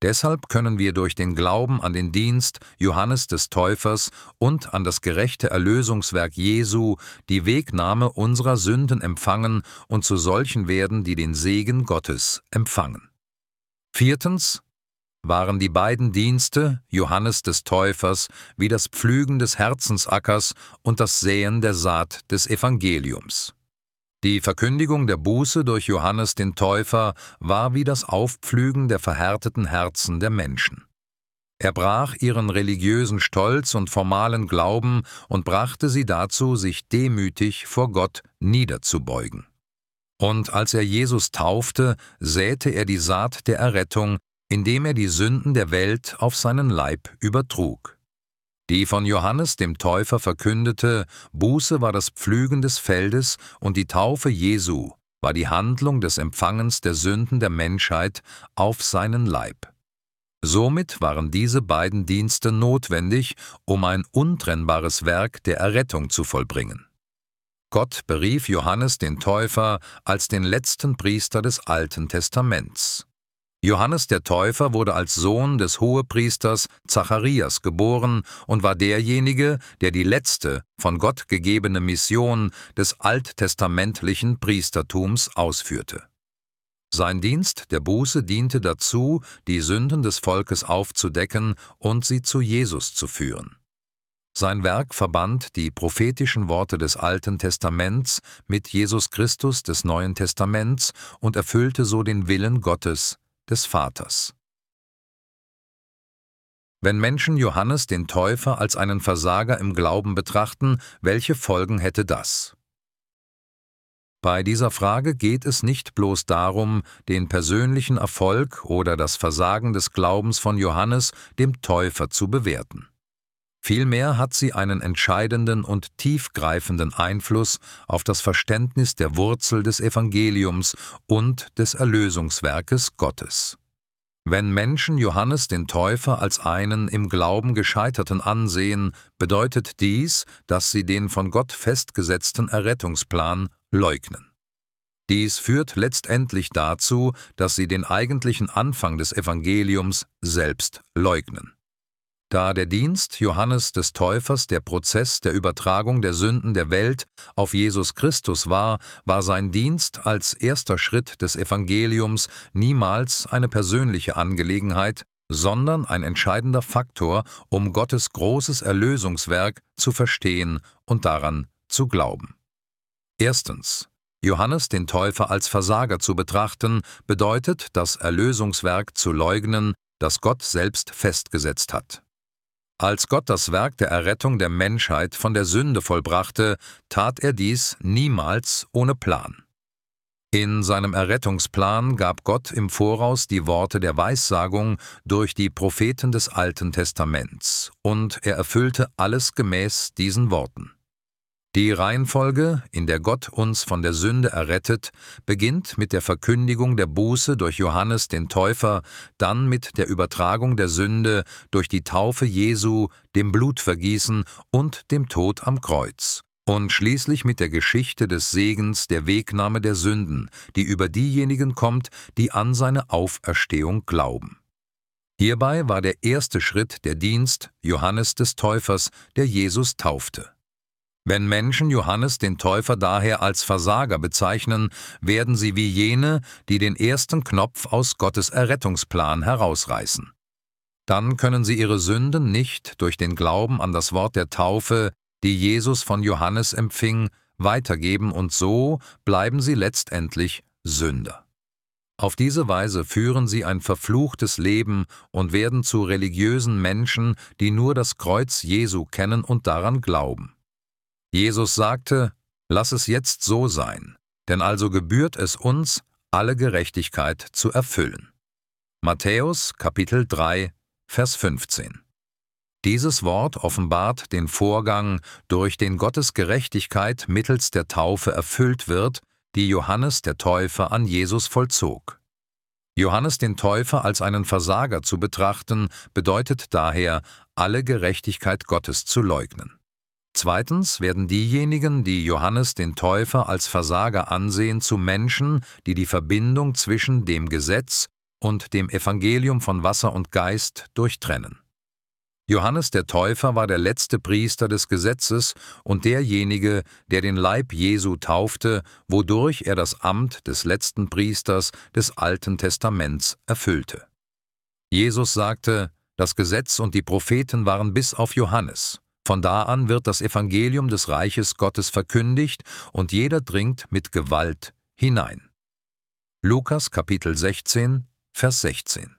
Deshalb können wir durch den Glauben an den Dienst Johannes des Täufers und an das gerechte Erlösungswerk Jesu die Wegnahme unserer Sünden empfangen und zu solchen werden, die den Segen Gottes empfangen. Viertens waren die beiden Dienste Johannes des Täufers wie das Pflügen des Herzensackers und das Säen der Saat des Evangeliums. Die Verkündigung der Buße durch Johannes den Täufer war wie das Aufpflügen der verhärteten Herzen der Menschen. Er brach ihren religiösen Stolz und formalen Glauben und brachte sie dazu, sich demütig vor Gott niederzubeugen. Und als er Jesus taufte, säte er die Saat der Errettung, indem er die Sünden der Welt auf seinen Leib übertrug. Die von Johannes dem Täufer verkündete Buße war das Pflügen des Feldes und die Taufe Jesu war die Handlung des Empfangens der Sünden der Menschheit auf seinen Leib. Somit waren diese beiden Dienste notwendig, um ein untrennbares Werk der Errettung zu vollbringen. Gott berief Johannes den Täufer als den letzten Priester des Alten Testaments. Johannes der Täufer wurde als Sohn des Hohepriesters Zacharias geboren und war derjenige, der die letzte von Gott gegebene Mission des alttestamentlichen Priestertums ausführte. Sein Dienst der Buße diente dazu, die Sünden des Volkes aufzudecken und sie zu Jesus zu führen. Sein Werk verband die prophetischen Worte des Alten Testaments mit Jesus Christus des Neuen Testaments und erfüllte so den Willen Gottes, des Vaters. Wenn Menschen Johannes den Täufer als einen Versager im Glauben betrachten, welche Folgen hätte das? Bei dieser Frage geht es nicht bloß darum, den persönlichen Erfolg oder das Versagen des Glaubens von Johannes dem Täufer zu bewerten. Vielmehr hat sie einen entscheidenden und tiefgreifenden Einfluss auf das Verständnis der Wurzel des Evangeliums und des Erlösungswerkes Gottes. Wenn Menschen Johannes den Täufer als einen im Glauben Gescheiterten ansehen, bedeutet dies, dass sie den von Gott festgesetzten Errettungsplan leugnen. Dies führt letztendlich dazu, dass sie den eigentlichen Anfang des Evangeliums selbst leugnen. Da der Dienst Johannes des Täufers der Prozess der Übertragung der Sünden der Welt auf Jesus Christus war, war sein Dienst als erster Schritt des Evangeliums niemals eine persönliche Angelegenheit, sondern ein entscheidender Faktor, um Gottes großes Erlösungswerk zu verstehen und daran zu glauben. Erstens. Johannes den Täufer als Versager zu betrachten, bedeutet, das Erlösungswerk zu leugnen, das Gott selbst festgesetzt hat. Als Gott das Werk der Errettung der Menschheit von der Sünde vollbrachte, tat er dies niemals ohne Plan. In seinem Errettungsplan gab Gott im Voraus die Worte der Weissagung durch die Propheten des Alten Testaments, und er erfüllte alles gemäß diesen Worten. Die Reihenfolge, in der Gott uns von der Sünde errettet, beginnt mit der Verkündigung der Buße durch Johannes den Täufer, dann mit der Übertragung der Sünde durch die Taufe Jesu, dem Blutvergießen und dem Tod am Kreuz und schließlich mit der Geschichte des Segens der Wegnahme der Sünden, die über diejenigen kommt, die an seine Auferstehung glauben. Hierbei war der erste Schritt der Dienst Johannes des Täufers, der Jesus taufte. Wenn Menschen Johannes den Täufer daher als Versager bezeichnen, werden sie wie jene, die den ersten Knopf aus Gottes Errettungsplan herausreißen. Dann können sie ihre Sünden nicht durch den Glauben an das Wort der Taufe, die Jesus von Johannes empfing, weitergeben, und so bleiben sie letztendlich Sünder. Auf diese Weise führen sie ein verfluchtes Leben und werden zu religiösen Menschen, die nur das Kreuz Jesu kennen und daran glauben. Jesus sagte, lass es jetzt so sein, denn also gebührt es uns, alle Gerechtigkeit zu erfüllen. Matthäus, Kapitel 3, Vers 15. Dieses Wort offenbart den Vorgang, durch den Gottes Gerechtigkeit mittels der Taufe erfüllt wird, die Johannes der Täufer an Jesus vollzog. Johannes den Täufer als einen Versager zu betrachten, bedeutet daher, alle Gerechtigkeit Gottes zu leugnen. Zweitens werden diejenigen, die Johannes den Täufer als Versager ansehen, zu Menschen, die die Verbindung zwischen dem Gesetz und dem Evangelium von Wasser und Geist durchtrennen. Johannes der Täufer war der letzte Priester des Gesetzes und derjenige, der den Leib Jesu taufte, wodurch er das Amt des letzten Priesters des Alten Testaments erfüllte. Jesus sagte, das Gesetz und die Propheten waren bis auf Johannes. Von da an wird das Evangelium des Reiches Gottes verkündigt und jeder dringt mit Gewalt hinein. Lukas Kapitel 16, Vers 16.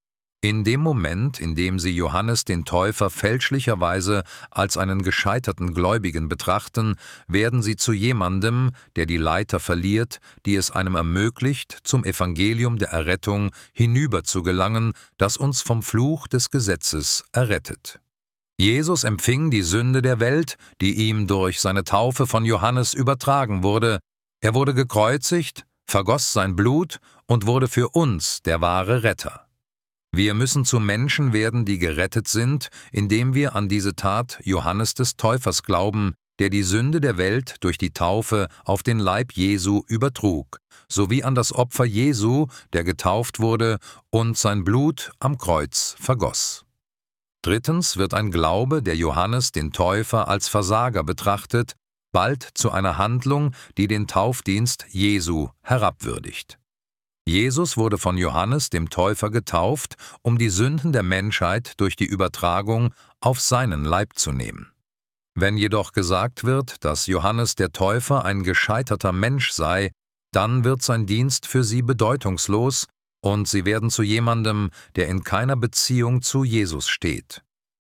In dem Moment, in dem sie Johannes den Täufer fälschlicherweise als einen gescheiterten Gläubigen betrachten, werden sie zu jemandem, der die Leiter verliert, die es einem ermöglicht, zum Evangelium der Errettung hinüber zu gelangen, das uns vom Fluch des Gesetzes errettet. Jesus empfing die Sünde der Welt, die ihm durch seine Taufe von Johannes übertragen wurde. Er wurde gekreuzigt, vergoss sein Blut und wurde für uns der wahre Retter. Wir müssen zu Menschen werden, die gerettet sind, indem wir an diese Tat Johannes des Täufers glauben, der die Sünde der Welt durch die Taufe auf den Leib Jesu übertrug, sowie an das Opfer Jesu, der getauft wurde und sein Blut am Kreuz vergoss. Drittens wird ein Glaube, der Johannes den Täufer als Versager betrachtet, bald zu einer Handlung, die den Taufdienst Jesu herabwürdigt. Jesus wurde von Johannes dem Täufer getauft, um die Sünden der Menschheit durch die Übertragung auf seinen Leib zu nehmen. Wenn jedoch gesagt wird, dass Johannes der Täufer ein gescheiterter Mensch sei, dann wird sein Dienst für sie bedeutungslos und sie werden zu jemandem, der in keiner Beziehung zu Jesus steht.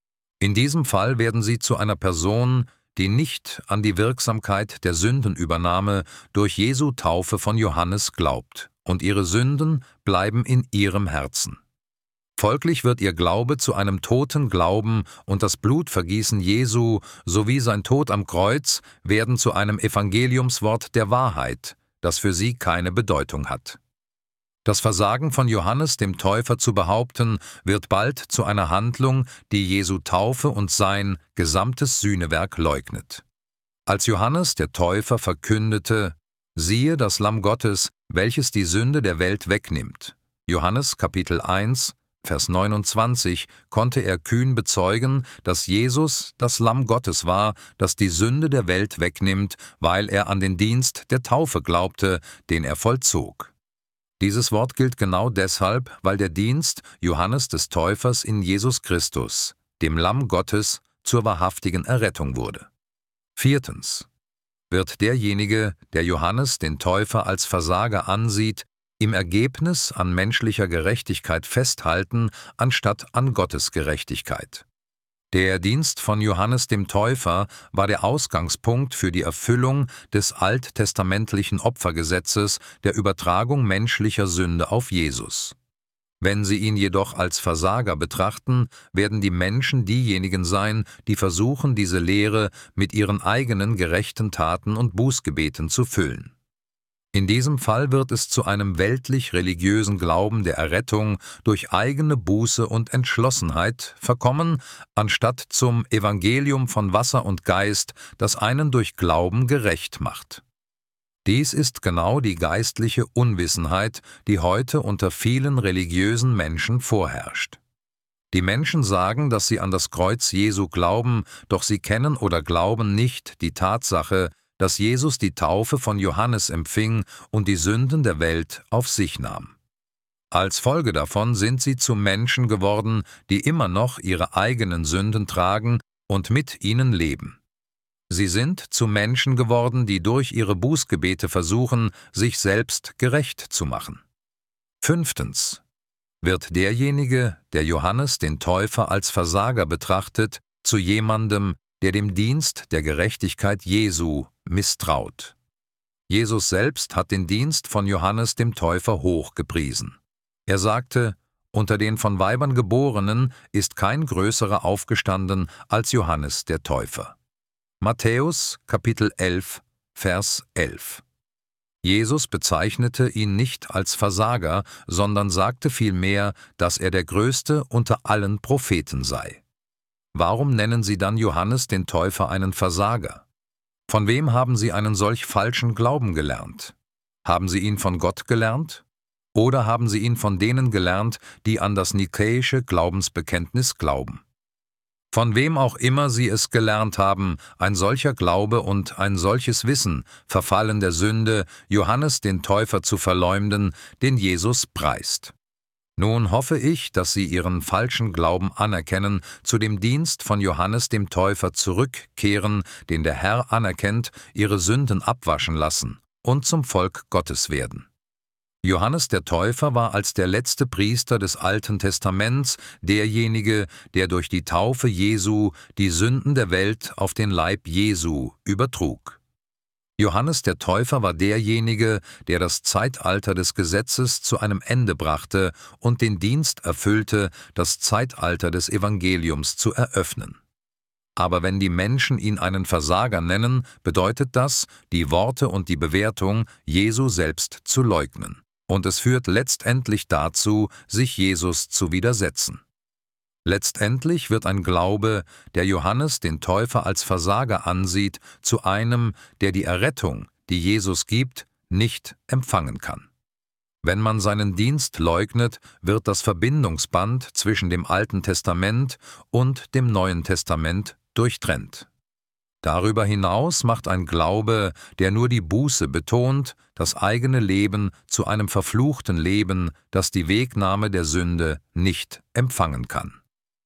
In diesem Fall werden sie zu einer Person, die nicht an die Wirksamkeit der Sündenübernahme durch Jesu Taufe von Johannes glaubt, und ihre Sünden bleiben in ihrem Herzen. Folglich wird ihr Glaube zu einem toten Glauben und das Blutvergießen Jesu sowie sein Tod am Kreuz werden zu einem Evangeliumswort der Wahrheit, das für sie keine Bedeutung hat. Das Versagen von Johannes dem Täufer zu behaupten, wird bald zu einer Handlung, die Jesu Taufe und sein gesamtes Sühnewerk leugnet. Als Johannes der Täufer verkündete, siehe das Lamm Gottes, welches die Sünde der Welt wegnimmt. Johannes Kapitel 1, Vers 29 konnte er kühn bezeugen, dass Jesus das Lamm Gottes war, das die Sünde der Welt wegnimmt, weil er an den Dienst der Taufe glaubte, den er vollzog. Dieses Wort gilt genau deshalb, weil der Dienst Johannes des Täufers in Jesus Christus, dem Lamm Gottes, zur wahrhaftigen Errettung wurde. Viertens. Wird derjenige, der Johannes den Täufer als Versager ansieht, im Ergebnis an menschlicher Gerechtigkeit festhalten, anstatt an Gottes Gerechtigkeit. Der Dienst von Johannes dem Täufer war der Ausgangspunkt für die Erfüllung des alttestamentlichen Opfergesetzes der Übertragung menschlicher Sünde auf Jesus. Wenn sie ihn jedoch als Versager betrachten, werden die Menschen diejenigen sein, die versuchen, diese Lehre mit ihren eigenen gerechten Taten und Bußgebeten zu füllen. In diesem Fall wird es zu einem weltlich-religiösen Glauben der Errettung durch eigene Buße und Entschlossenheit verkommen, anstatt zum Evangelium von Wasser und Geist, das einen durch Glauben gerecht macht. Dies ist genau die geistliche Unwissenheit, die heute unter vielen religiösen Menschen vorherrscht. Die Menschen sagen, dass sie an das Kreuz Jesu glauben, doch sie kennen oder glauben nicht die Tatsache, dass Jesus die Taufe von Johannes empfing und die Sünden der Welt auf sich nahm. Als Folge davon sind sie zu Menschen geworden, die immer noch ihre eigenen Sünden tragen und mit ihnen leben. Sie sind zu Menschen geworden, die durch ihre Bußgebete versuchen, sich selbst gerecht zu machen. Fünftens. Wird derjenige, der Johannes den Täufer als Versager betrachtet, zu jemandem, der dem Dienst der Gerechtigkeit Jesu misstraut. Jesus selbst hat den Dienst von Johannes dem Täufer hochgepriesen. Er sagte, unter den von Weibern Geborenen ist kein größerer aufgestanden als Johannes der Täufer. Matthäus, Kapitel 11, Vers 11. Jesus bezeichnete ihn nicht als Versager, sondern sagte vielmehr, dass er der Größte unter allen Propheten sei. Warum nennen sie dann Johannes den Täufer einen Versager? Von wem haben sie einen solch falschen Glauben gelernt? Haben sie ihn von Gott gelernt? Oder haben sie ihn von denen gelernt, die an das nikäische Glaubensbekenntnis glauben? Von wem auch immer sie es gelernt haben, ein solcher Glaube und ein solches Wissen verfallen der Sünde, Johannes den Täufer zu verleumden, den Jesus preist. Nun hoffe ich, dass Sie Ihren falschen Glauben anerkennen, zu dem Dienst von Johannes dem Täufer zurückkehren, den der Herr anerkennt, Ihre Sünden abwaschen lassen und zum Volk Gottes werden. Johannes der Täufer war als der letzte Priester des Alten Testaments derjenige, der durch die Taufe Jesu die Sünden der Welt auf den Leib Jesu übertrug. Johannes der Täufer war derjenige, der das Zeitalter des Gesetzes zu einem Ende brachte und den Dienst erfüllte, das Zeitalter des Evangeliums zu eröffnen. Aber wenn die Menschen ihn einen Versager nennen, bedeutet das, die Worte und die Bewertung Jesu selbst zu leugnen. Und es führt letztendlich dazu, sich Jesus zu widersetzen. Letztendlich wird ein Glaube, der Johannes den Täufer als Versager ansieht, zu einem, der die Errettung, die Jesus gibt, nicht empfangen kann. Wenn man seinen Dienst leugnet, wird das Verbindungsband zwischen dem Alten Testament und dem Neuen Testament durchtrennt. Darüber hinaus macht ein Glaube, der nur die Buße betont, das eigene Leben zu einem verfluchten Leben, das die Wegnahme der Sünde nicht empfangen kann.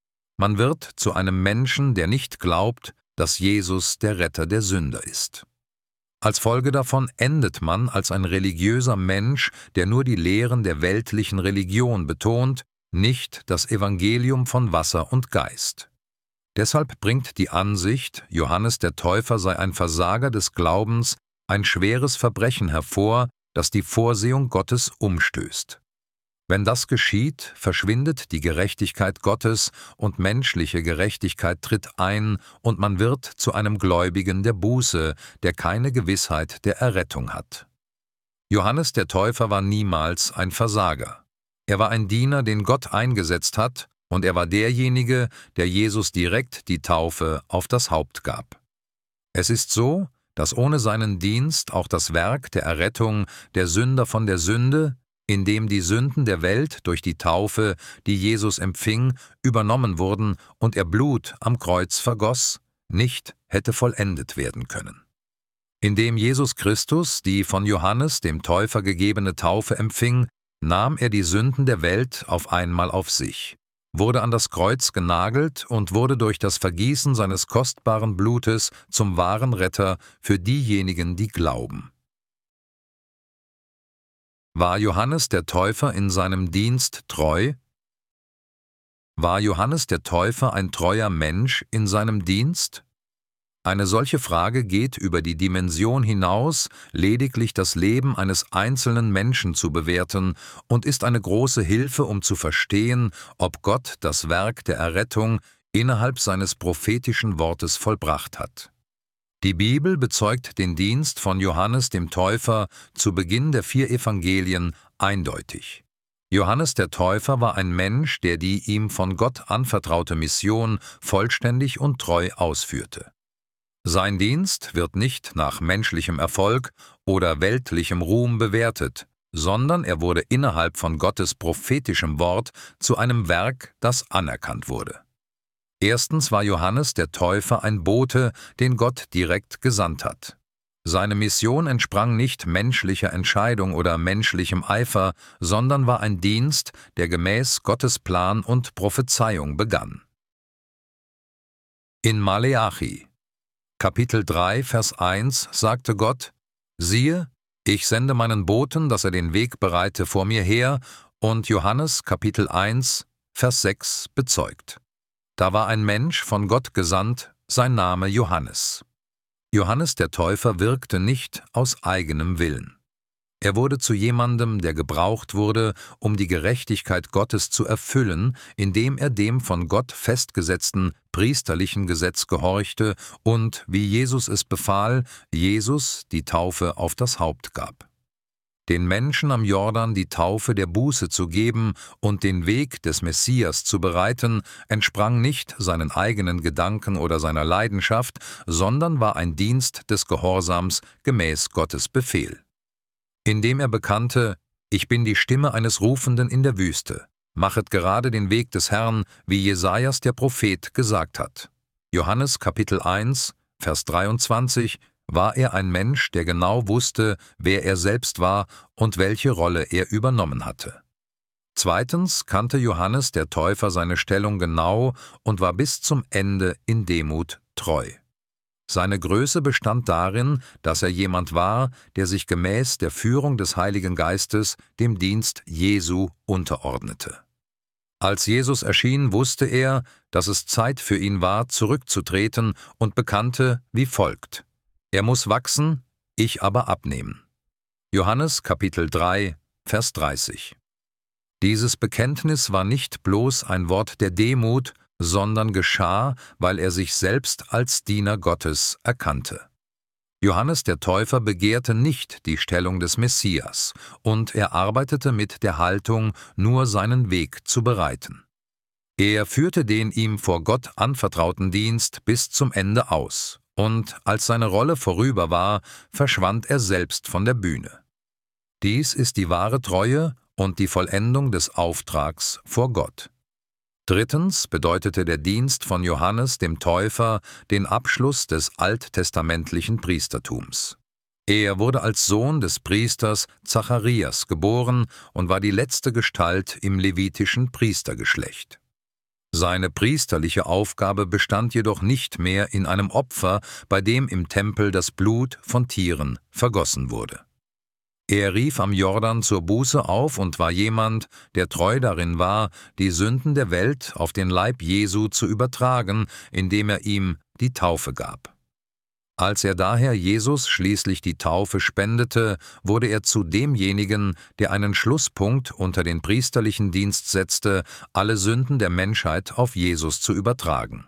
Man wird zu einem Menschen, der nicht glaubt, dass Jesus der Retter der Sünder ist. Als Folge davon endet man als ein religiöser Mensch, der nur die Lehren der weltlichen Religion betont, nicht das Evangelium von Wasser und Geist. Deshalb bringt die Ansicht, Johannes der Täufer sei ein Versager des Glaubens, ein schweres Verbrechen hervor, das die Vorsehung Gottes umstößt. Wenn das geschieht, verschwindet die Gerechtigkeit Gottes und menschliche Gerechtigkeit tritt ein und man wird zu einem Gläubigen der Buße, der keine Gewissheit der Errettung hat. Johannes der Täufer war niemals ein Versager. Er war ein Diener, den Gott eingesetzt hat, und er war derjenige, der Jesus direkt die Taufe auf das Haupt gab. Es ist so, dass ohne seinen Dienst auch das Werk der Errettung der Sünder von der Sünde, in dem die Sünden der Welt durch die Taufe, die Jesus empfing, übernommen wurden und er Blut am Kreuz vergoss, nicht hätte vollendet werden können. Indem Jesus Christus die von Johannes dem Täufer gegebene Taufe empfing, nahm er die Sünden der Welt auf einmal auf sich, wurde an das Kreuz genagelt und wurde durch das Vergießen seines kostbaren Blutes zum wahren Retter für diejenigen, die glauben. War Johannes der Täufer in seinem Dienst treu? War Johannes der Täufer ein treuer Mensch in seinem Dienst? Eine solche Frage geht über die Dimension hinaus, lediglich das Leben eines einzelnen Menschen zu bewerten und ist eine große Hilfe, um zu verstehen, ob Gott das Werk der Errettung innerhalb seines prophetischen Wortes vollbracht hat. Die Bibel bezeugt den Dienst von Johannes dem Täufer zu Beginn der 4 Evangelien eindeutig. Johannes der Täufer war ein Mensch, der die ihm von Gott anvertraute Mission vollständig und treu ausführte. Sein Dienst wird nicht nach menschlichem Erfolg oder weltlichem Ruhm bewertet, sondern er wurde innerhalb von Gottes prophetischem Wort zu einem Werk, das anerkannt wurde. Erstens war Johannes der Täufer ein Bote, den Gott direkt gesandt hat. Seine Mission entsprang nicht menschlicher Entscheidung oder menschlichem Eifer, sondern war ein Dienst, der gemäß Gottes Plan und Prophezeiung begann. In Maleachi Kapitel 3, Vers 1 sagte Gott: Siehe, ich sende meinen Boten, dass er den Weg bereite vor mir her, und Johannes Kapitel 1, Vers 6 bezeugt. Da war ein Mensch von Gott gesandt, sein Name Johannes. Johannes der Täufer wirkte nicht aus eigenem Willen. Er wurde zu jemandem, der gebraucht wurde, um die Gerechtigkeit Gottes zu erfüllen, indem er dem von Gott festgesetzten priesterlichen Gesetz gehorchte und, wie Jesus es befahl, Jesus die Taufe auf das Haupt gab. Den Menschen am Jordan die Taufe der Buße zu geben und den Weg des Messias zu bereiten, entsprang nicht seinen eigenen Gedanken oder seiner Leidenschaft, sondern war ein Dienst des Gehorsams gemäß Gottes Befehl. Indem er bekannte: Ich bin die Stimme eines Rufenden in der Wüste. Machet gerade den Weg des Herrn, wie Jesajas der Prophet gesagt hat. Johannes Kapitel 1, Vers 23 war er ein Mensch, der genau wusste, wer er selbst war und welche Rolle er übernommen hatte. Zweitens kannte Johannes der Täufer seine Stellung genau und war bis zum Ende in Demut treu. Seine Größe bestand darin, dass er jemand war, der sich gemäß der Führung des Heiligen Geistes dem Dienst Jesu unterordnete. Als Jesus erschien, wusste er, dass es Zeit für ihn war, zurückzutreten und bekannte wie folgt: Er muss wachsen, ich aber abnehmen. Johannes Kapitel 3, Vers 30. Dieses Bekenntnis war nicht bloß ein Wort der Demut, sondern geschah, weil er sich selbst als Diener Gottes erkannte. Johannes der Täufer begehrte nicht die Stellung des Messias, und er arbeitete mit der Haltung, nur seinen Weg zu bereiten. Er führte den ihm vor Gott anvertrauten Dienst bis zum Ende aus, und als seine Rolle vorüber war, verschwand er selbst von der Bühne. Dies ist die wahre Treue und die Vollendung des Auftrags vor Gott. Drittens bedeutete der Dienst von Johannes dem Täufer den Abschluss des alttestamentlichen Priestertums. Er wurde als Sohn des Priesters Zacharias geboren und war die letzte Gestalt im levitischen Priestergeschlecht. Seine priesterliche Aufgabe bestand jedoch nicht mehr in einem Opfer, bei dem im Tempel das Blut von Tieren vergossen wurde. Er rief am Jordan zur Buße auf und war jemand, der treu darin war, die Sünden der Welt auf den Leib Jesu zu übertragen, indem er ihm die Taufe gab. Als er daher Jesus schließlich die Taufe spendete, wurde er zu demjenigen, der einen Schlusspunkt unter den priesterlichen Dienst setzte, alle Sünden der Menschheit auf Jesus zu übertragen.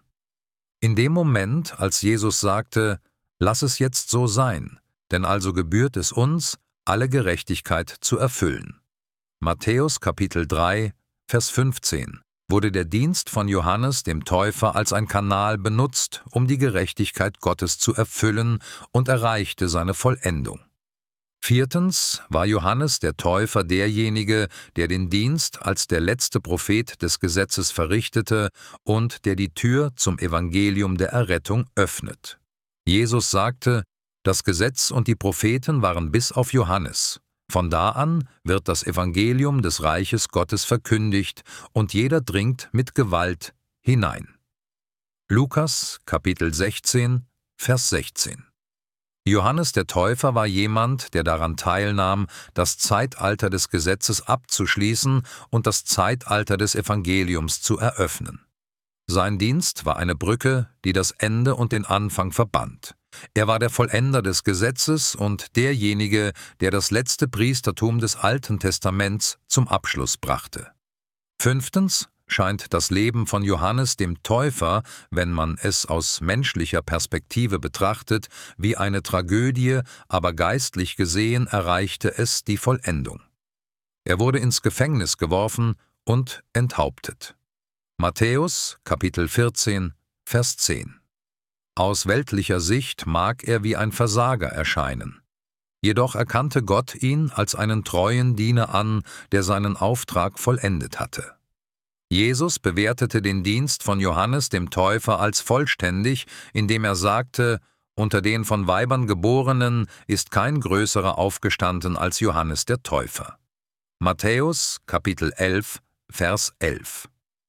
In dem Moment, als Jesus sagte: »Lass es jetzt so sein, denn also gebührt es uns, alle Gerechtigkeit zu erfüllen.« Matthäus Kapitel 3, Vers 15 wurde der Dienst von Johannes dem Täufer als ein Kanal benutzt, um die Gerechtigkeit Gottes zu erfüllen, und erreichte seine Vollendung. Viertens war Johannes der Täufer derjenige, der den Dienst als der letzte Prophet des Gesetzes verrichtete und der die Tür zum Evangelium der Errettung öffnet. Jesus sagte: Das Gesetz und die Propheten waren bis auf Johannes. Von da an wird das Evangelium des Reiches Gottes verkündigt, und jeder dringt mit Gewalt hinein. Lukas, Kapitel 16, Vers 16. Johannes der Täufer war jemand, der daran teilnahm, das Zeitalter des Gesetzes abzuschließen und das Zeitalter des Evangeliums zu eröffnen. Sein Dienst war eine Brücke, die das Ende und den Anfang verband. Er war der Vollender des Gesetzes und derjenige, der das letzte Priestertum des Alten Testaments zum Abschluss brachte. Fünftens scheint das Leben von Johannes dem Täufer, wenn man es aus menschlicher Perspektive betrachtet, wie eine Tragödie, aber geistlich gesehen erreichte es die Vollendung. Er wurde ins Gefängnis geworfen und enthauptet. Matthäus, Kapitel 14, Vers 10. Aus weltlicher Sicht mag er wie ein Versager erscheinen. Jedoch erkannte Gott ihn als einen treuen Diener an, der seinen Auftrag vollendet hatte. Jesus bewertete den Dienst von Johannes dem Täufer als vollständig, indem er sagte: Unter den von Weibern Geborenen ist kein größerer aufgestanden als Johannes der Täufer. Matthäus, Kapitel 11, Vers 11.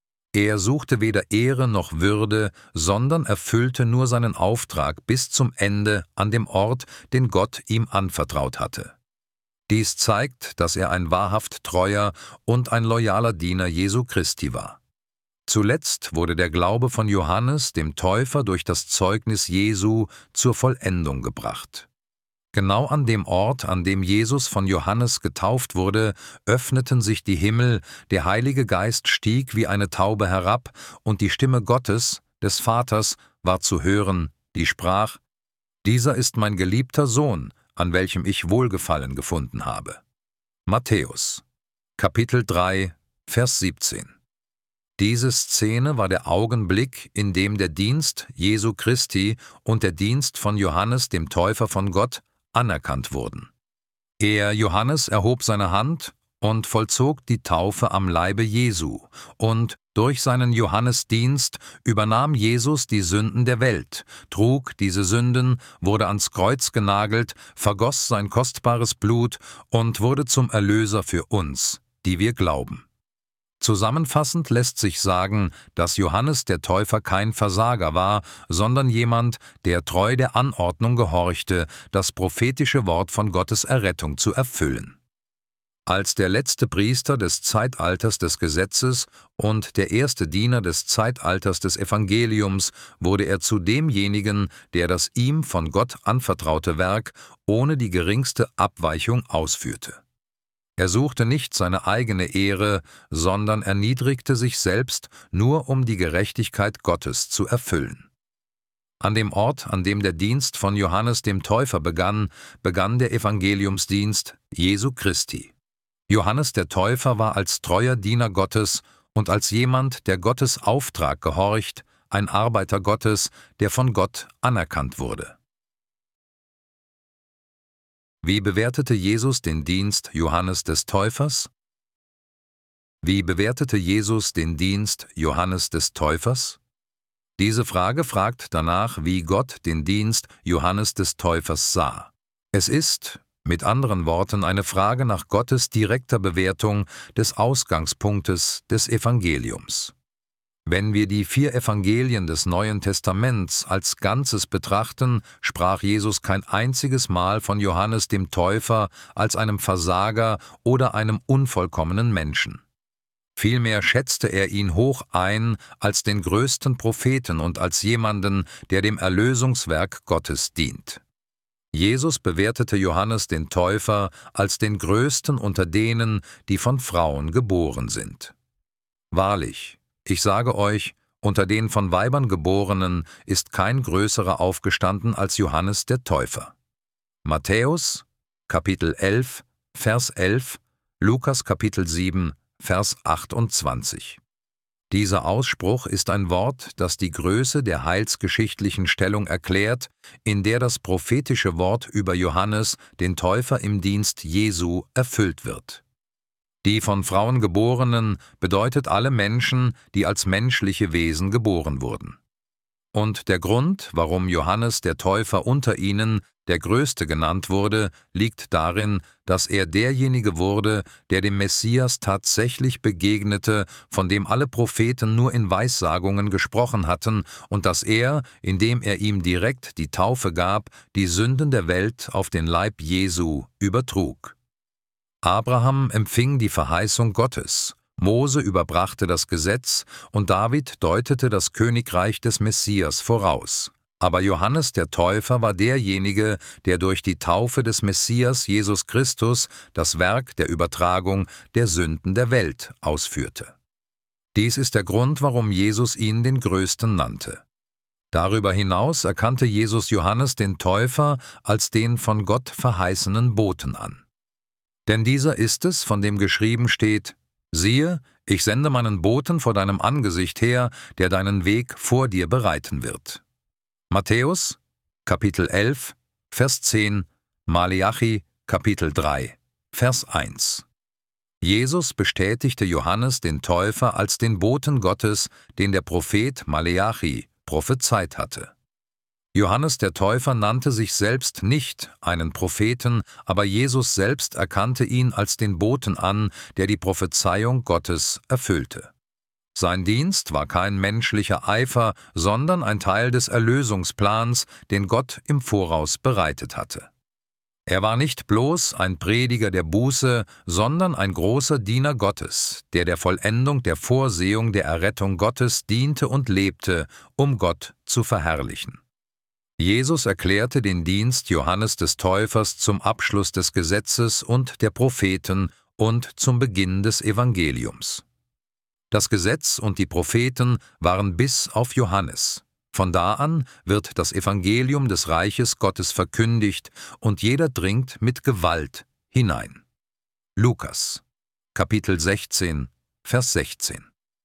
Er suchte weder Ehre noch Würde, sondern erfüllte nur seinen Auftrag bis zum Ende an dem Ort, den Gott ihm anvertraut hatte. Dies zeigt, dass er ein wahrhaft treuer und ein loyaler Diener Jesu Christi war. Zuletzt wurde der Glaube von Johannes dem Täufer durch das Zeugnis Jesu zur Vollendung gebracht. Genau an dem Ort, an dem Jesus von Johannes getauft wurde, öffneten sich die Himmel, der Heilige Geist stieg wie eine Taube herab, und die Stimme Gottes, des Vaters, war zu hören, die sprach: Dieser ist mein geliebter Sohn, an welchem ich Wohlgefallen gefunden habe. Matthäus, Kapitel 3, Vers 17. Diese Szene war der Augenblick, in dem der Dienst Jesu Christi und der Dienst von Johannes dem Täufer von Gott anerkannt wurden. Er, Johannes, erhob seine Hand, und vollzog die Taufe am Leibe Jesu, und durch seinen Johannesdienst übernahm Jesus die Sünden der Welt, trug diese Sünden, wurde ans Kreuz genagelt, vergoss sein kostbares Blut und wurde zum Erlöser für uns, die wir glauben. Zusammenfassend lässt sich sagen, dass Johannes der Täufer kein Versager war, sondern jemand, der treu der Anordnung gehorchte, das prophetische Wort von Gottes Errettung zu erfüllen. Als der letzte Priester des Zeitalters des Gesetzes und der erste Diener des Zeitalters des Evangeliums wurde er zu demjenigen, der das ihm von Gott anvertraute Werk ohne die geringste Abweichung ausführte. Er suchte nicht seine eigene Ehre, sondern erniedrigte sich selbst, nur um die Gerechtigkeit Gottes zu erfüllen. An dem Ort, an dem der Dienst von Johannes dem Täufer begann der Evangeliumsdienst Jesu Christi. Johannes der Täufer war als treuer Diener Gottes und als jemand, der Gottes Auftrag gehorcht, ein Arbeiter Gottes, der von Gott anerkannt wurde. Wie bewertete Jesus den Dienst Johannes des Täufers? Wie bewertete Jesus den Dienst Johannes des Täufers? Diese Frage fragt danach, wie Gott den Dienst Johannes des Täufers sah. Es ist, mit anderen Worten, eine Frage nach Gottes direkter Bewertung des Ausgangspunktes des Evangeliums. Wenn wir die 4 Evangelien des Neuen Testaments als Ganzes betrachten, sprach Jesus kein einziges Mal von Johannes dem Täufer als einem Versager oder einem unvollkommenen Menschen. Vielmehr schätzte er ihn hoch ein als den größten Propheten und als jemanden, der dem Erlösungswerk Gottes dient. Jesus bewertete Johannes den Täufer als den größten unter denen, die von Frauen geboren sind. Wahrlich, ich sage euch, unter den von Weibern Geborenen ist kein größerer aufgestanden als Johannes der Täufer. Matthäus, Kapitel 11, Vers 11, Lukas, Kapitel 7, Vers 28. Dieser Ausspruch ist ein Wort, das die Größe der heilsgeschichtlichen Stellung erklärt, in der das prophetische Wort über Johannes, den Täufer im Dienst Jesu, erfüllt wird. Die von Frauen Geborenen bedeutet alle Menschen, die als menschliche Wesen geboren wurden. Und der Grund, warum Johannes der Täufer unter ihnen der Größte genannt wurde, liegt darin, dass er derjenige wurde, der dem Messias tatsächlich begegnete, von dem alle Propheten nur in Weissagungen gesprochen hatten, und dass er, indem er ihm direkt die Taufe gab, die Sünden der Welt auf den Leib Jesu übertrug. Abraham empfing die Verheißung Gottes, Mose überbrachte das Gesetz und David deutete das Königreich des Messias voraus. Aber Johannes der Täufer war derjenige, der durch die Taufe des Messias Jesus Christus das Werk der Übertragung der Sünden der Welt ausführte. Dies ist der Grund, warum Jesus ihn den Größten nannte. Darüber hinaus erkannte Jesus Johannes den Täufer als den von Gott verheißenen Boten an. Denn dieser ist es, von dem geschrieben steht: Siehe, ich sende meinen Boten vor deinem Angesicht her, der deinen Weg vor dir bereiten wird. Matthäus, Kapitel 11, Vers 10, Maleachi, Kapitel 3, Vers 1. Jesus bestätigte Johannes den Täufer als den Boten Gottes, den der Prophet Maleachi prophezeit hatte. Johannes der Täufer nannte sich selbst nicht einen Propheten, aber Jesus selbst erkannte ihn als den Boten an, der die Prophezeiung Gottes erfüllte. Sein Dienst war kein menschlicher Eifer, sondern ein Teil des Erlösungsplans, den Gott im Voraus bereitet hatte. Er war nicht bloß ein Prediger der Buße, sondern ein großer Diener Gottes, der der Vollendung der Vorsehung der Errettung Gottes diente und lebte, um Gott zu verherrlichen. Jesus erklärte den Dienst Johannes des Täufers zum Abschluss des Gesetzes und der Propheten und zum Beginn des Evangeliums. Das Gesetz und die Propheten waren bis auf Johannes. Von da an wird das Evangelium des Reiches Gottes verkündigt und jeder dringt mit Gewalt hinein. Lukas, Kapitel 16, Vers 16.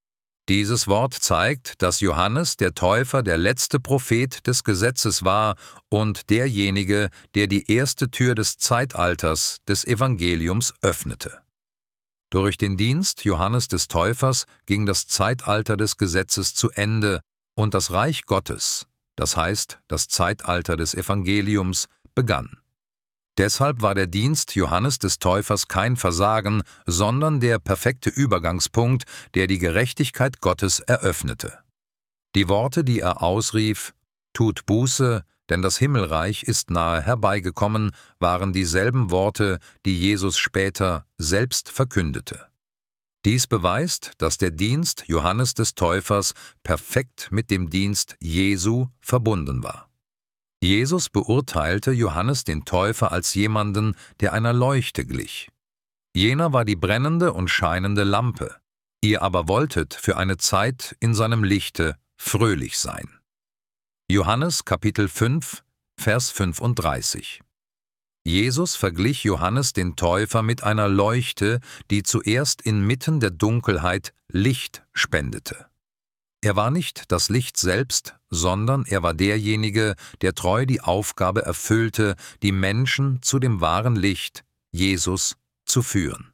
Dieses Wort zeigt, dass Johannes der Täufer der letzte Prophet des Gesetzes war und derjenige, der die erste Tür des Zeitalters des Evangeliums öffnete. Durch den Dienst Johannes des Täufers ging das Zeitalter des Gesetzes zu Ende und das Reich Gottes, das heißt das Zeitalter des Evangeliums, begann. Deshalb war der Dienst Johannes des Täufers kein Versagen, sondern der perfekte Übergangspunkt, der die Gerechtigkeit Gottes eröffnete. Die Worte, die er ausrief, »Tut Buße, denn das Himmelreich ist nahe herbeigekommen«, waren dieselben Worte, die Jesus später selbst verkündete. Dies beweist, dass der Dienst Johannes des Täufers perfekt mit dem Dienst Jesu verbunden war. Jesus beurteilte Johannes den Täufer als jemanden, der einer Leuchte glich. Jener war die brennende und scheinende Lampe, ihr aber wolltet für eine Zeit in seinem Lichte fröhlich sein. Johannes Kapitel 5, Vers 35. Jesus verglich Johannes den Täufer mit einer Leuchte, die zuerst inmitten der Dunkelheit Licht spendete. Er war nicht das Licht selbst, sondern er war derjenige, der treu die Aufgabe erfüllte, die Menschen zu dem wahren Licht, Jesus, zu führen.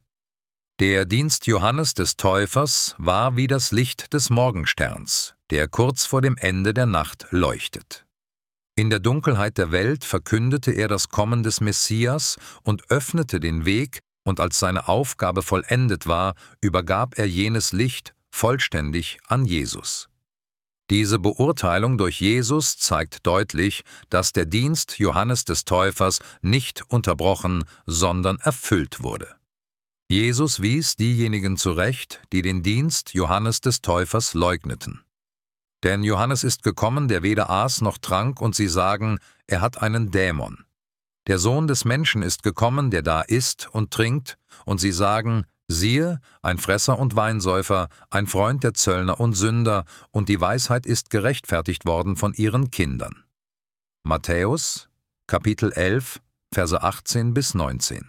Der Dienst Johannes des Täufers war wie das Licht des Morgensterns, der kurz vor dem Ende der Nacht leuchtet. In der Dunkelheit der Welt verkündete er das Kommen des Messias und öffnete den Weg, und als seine Aufgabe vollendet war, übergab er jenes Licht vollständig an Jesus. Diese Beurteilung durch Jesus zeigt deutlich, dass der Dienst Johannes des Täufers nicht unterbrochen, sondern erfüllt wurde. Jesus wies diejenigen zurecht, die den Dienst Johannes des Täufers leugneten. Denn Johannes ist gekommen, der weder aß noch trank, und sie sagen, er hat einen Dämon. Der Sohn des Menschen ist gekommen, der da isst und trinkt, und sie sagen, siehe, ein Fresser und Weinsäufer, ein Freund der Zöllner und Sünder, und die Weisheit ist gerechtfertigt worden von ihren Kindern. Matthäus, Kapitel 11, Verse 18 bis 19.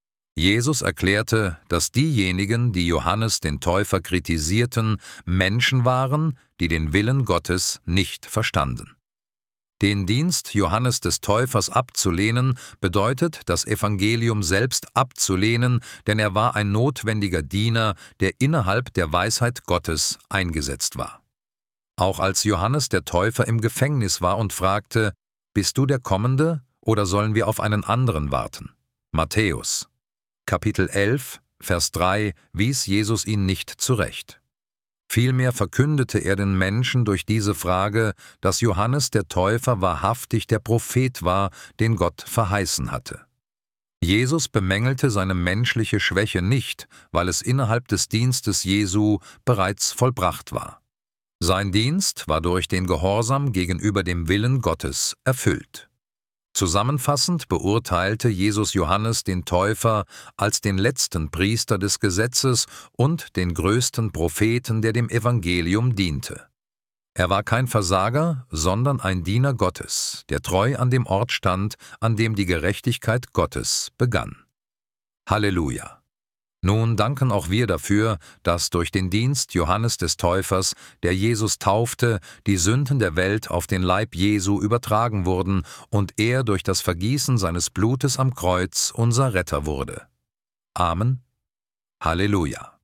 Jesus erklärte, dass diejenigen, die Johannes den Täufer kritisierten, Menschen waren, die den Willen Gottes nicht verstanden. Den Dienst Johannes des Täufers abzulehnen, bedeutet, das Evangelium selbst abzulehnen, denn er war ein notwendiger Diener, der innerhalb der Weisheit Gottes eingesetzt war. Auch als Johannes der Täufer im Gefängnis war und fragte, »Bist du der Kommende, oder sollen wir auf einen anderen warten?« Matthäus, Kapitel 11, Vers 3 wies Jesus ihn nicht zurecht. Vielmehr verkündete er den Menschen durch diese Frage, dass Johannes der Täufer wahrhaftig der Prophet war, den Gott verheißen hatte. Jesus bemängelte seine menschliche Schwäche nicht, weil es innerhalb des Dienstes Jesu bereits vollbracht war. Sein Dienst war durch den Gehorsam gegenüber dem Willen Gottes erfüllt. Zusammenfassend beurteilte Jesus Johannes den Täufer als den letzten Priester des Gesetzes und den größten Propheten, der dem Evangelium diente. Er war kein Versager, sondern ein Diener Gottes, der treu an dem Ort stand, an dem die Gerechtigkeit Gottes begann. Halleluja! Nun danken auch wir dafür, dass durch den Dienst Johannes des Täufers, der Jesus taufte, die Sünden der Welt auf den Leib Jesu übertragen wurden und er durch das Vergießen seines Blutes am Kreuz unser Retter wurde. Amen. Halleluja.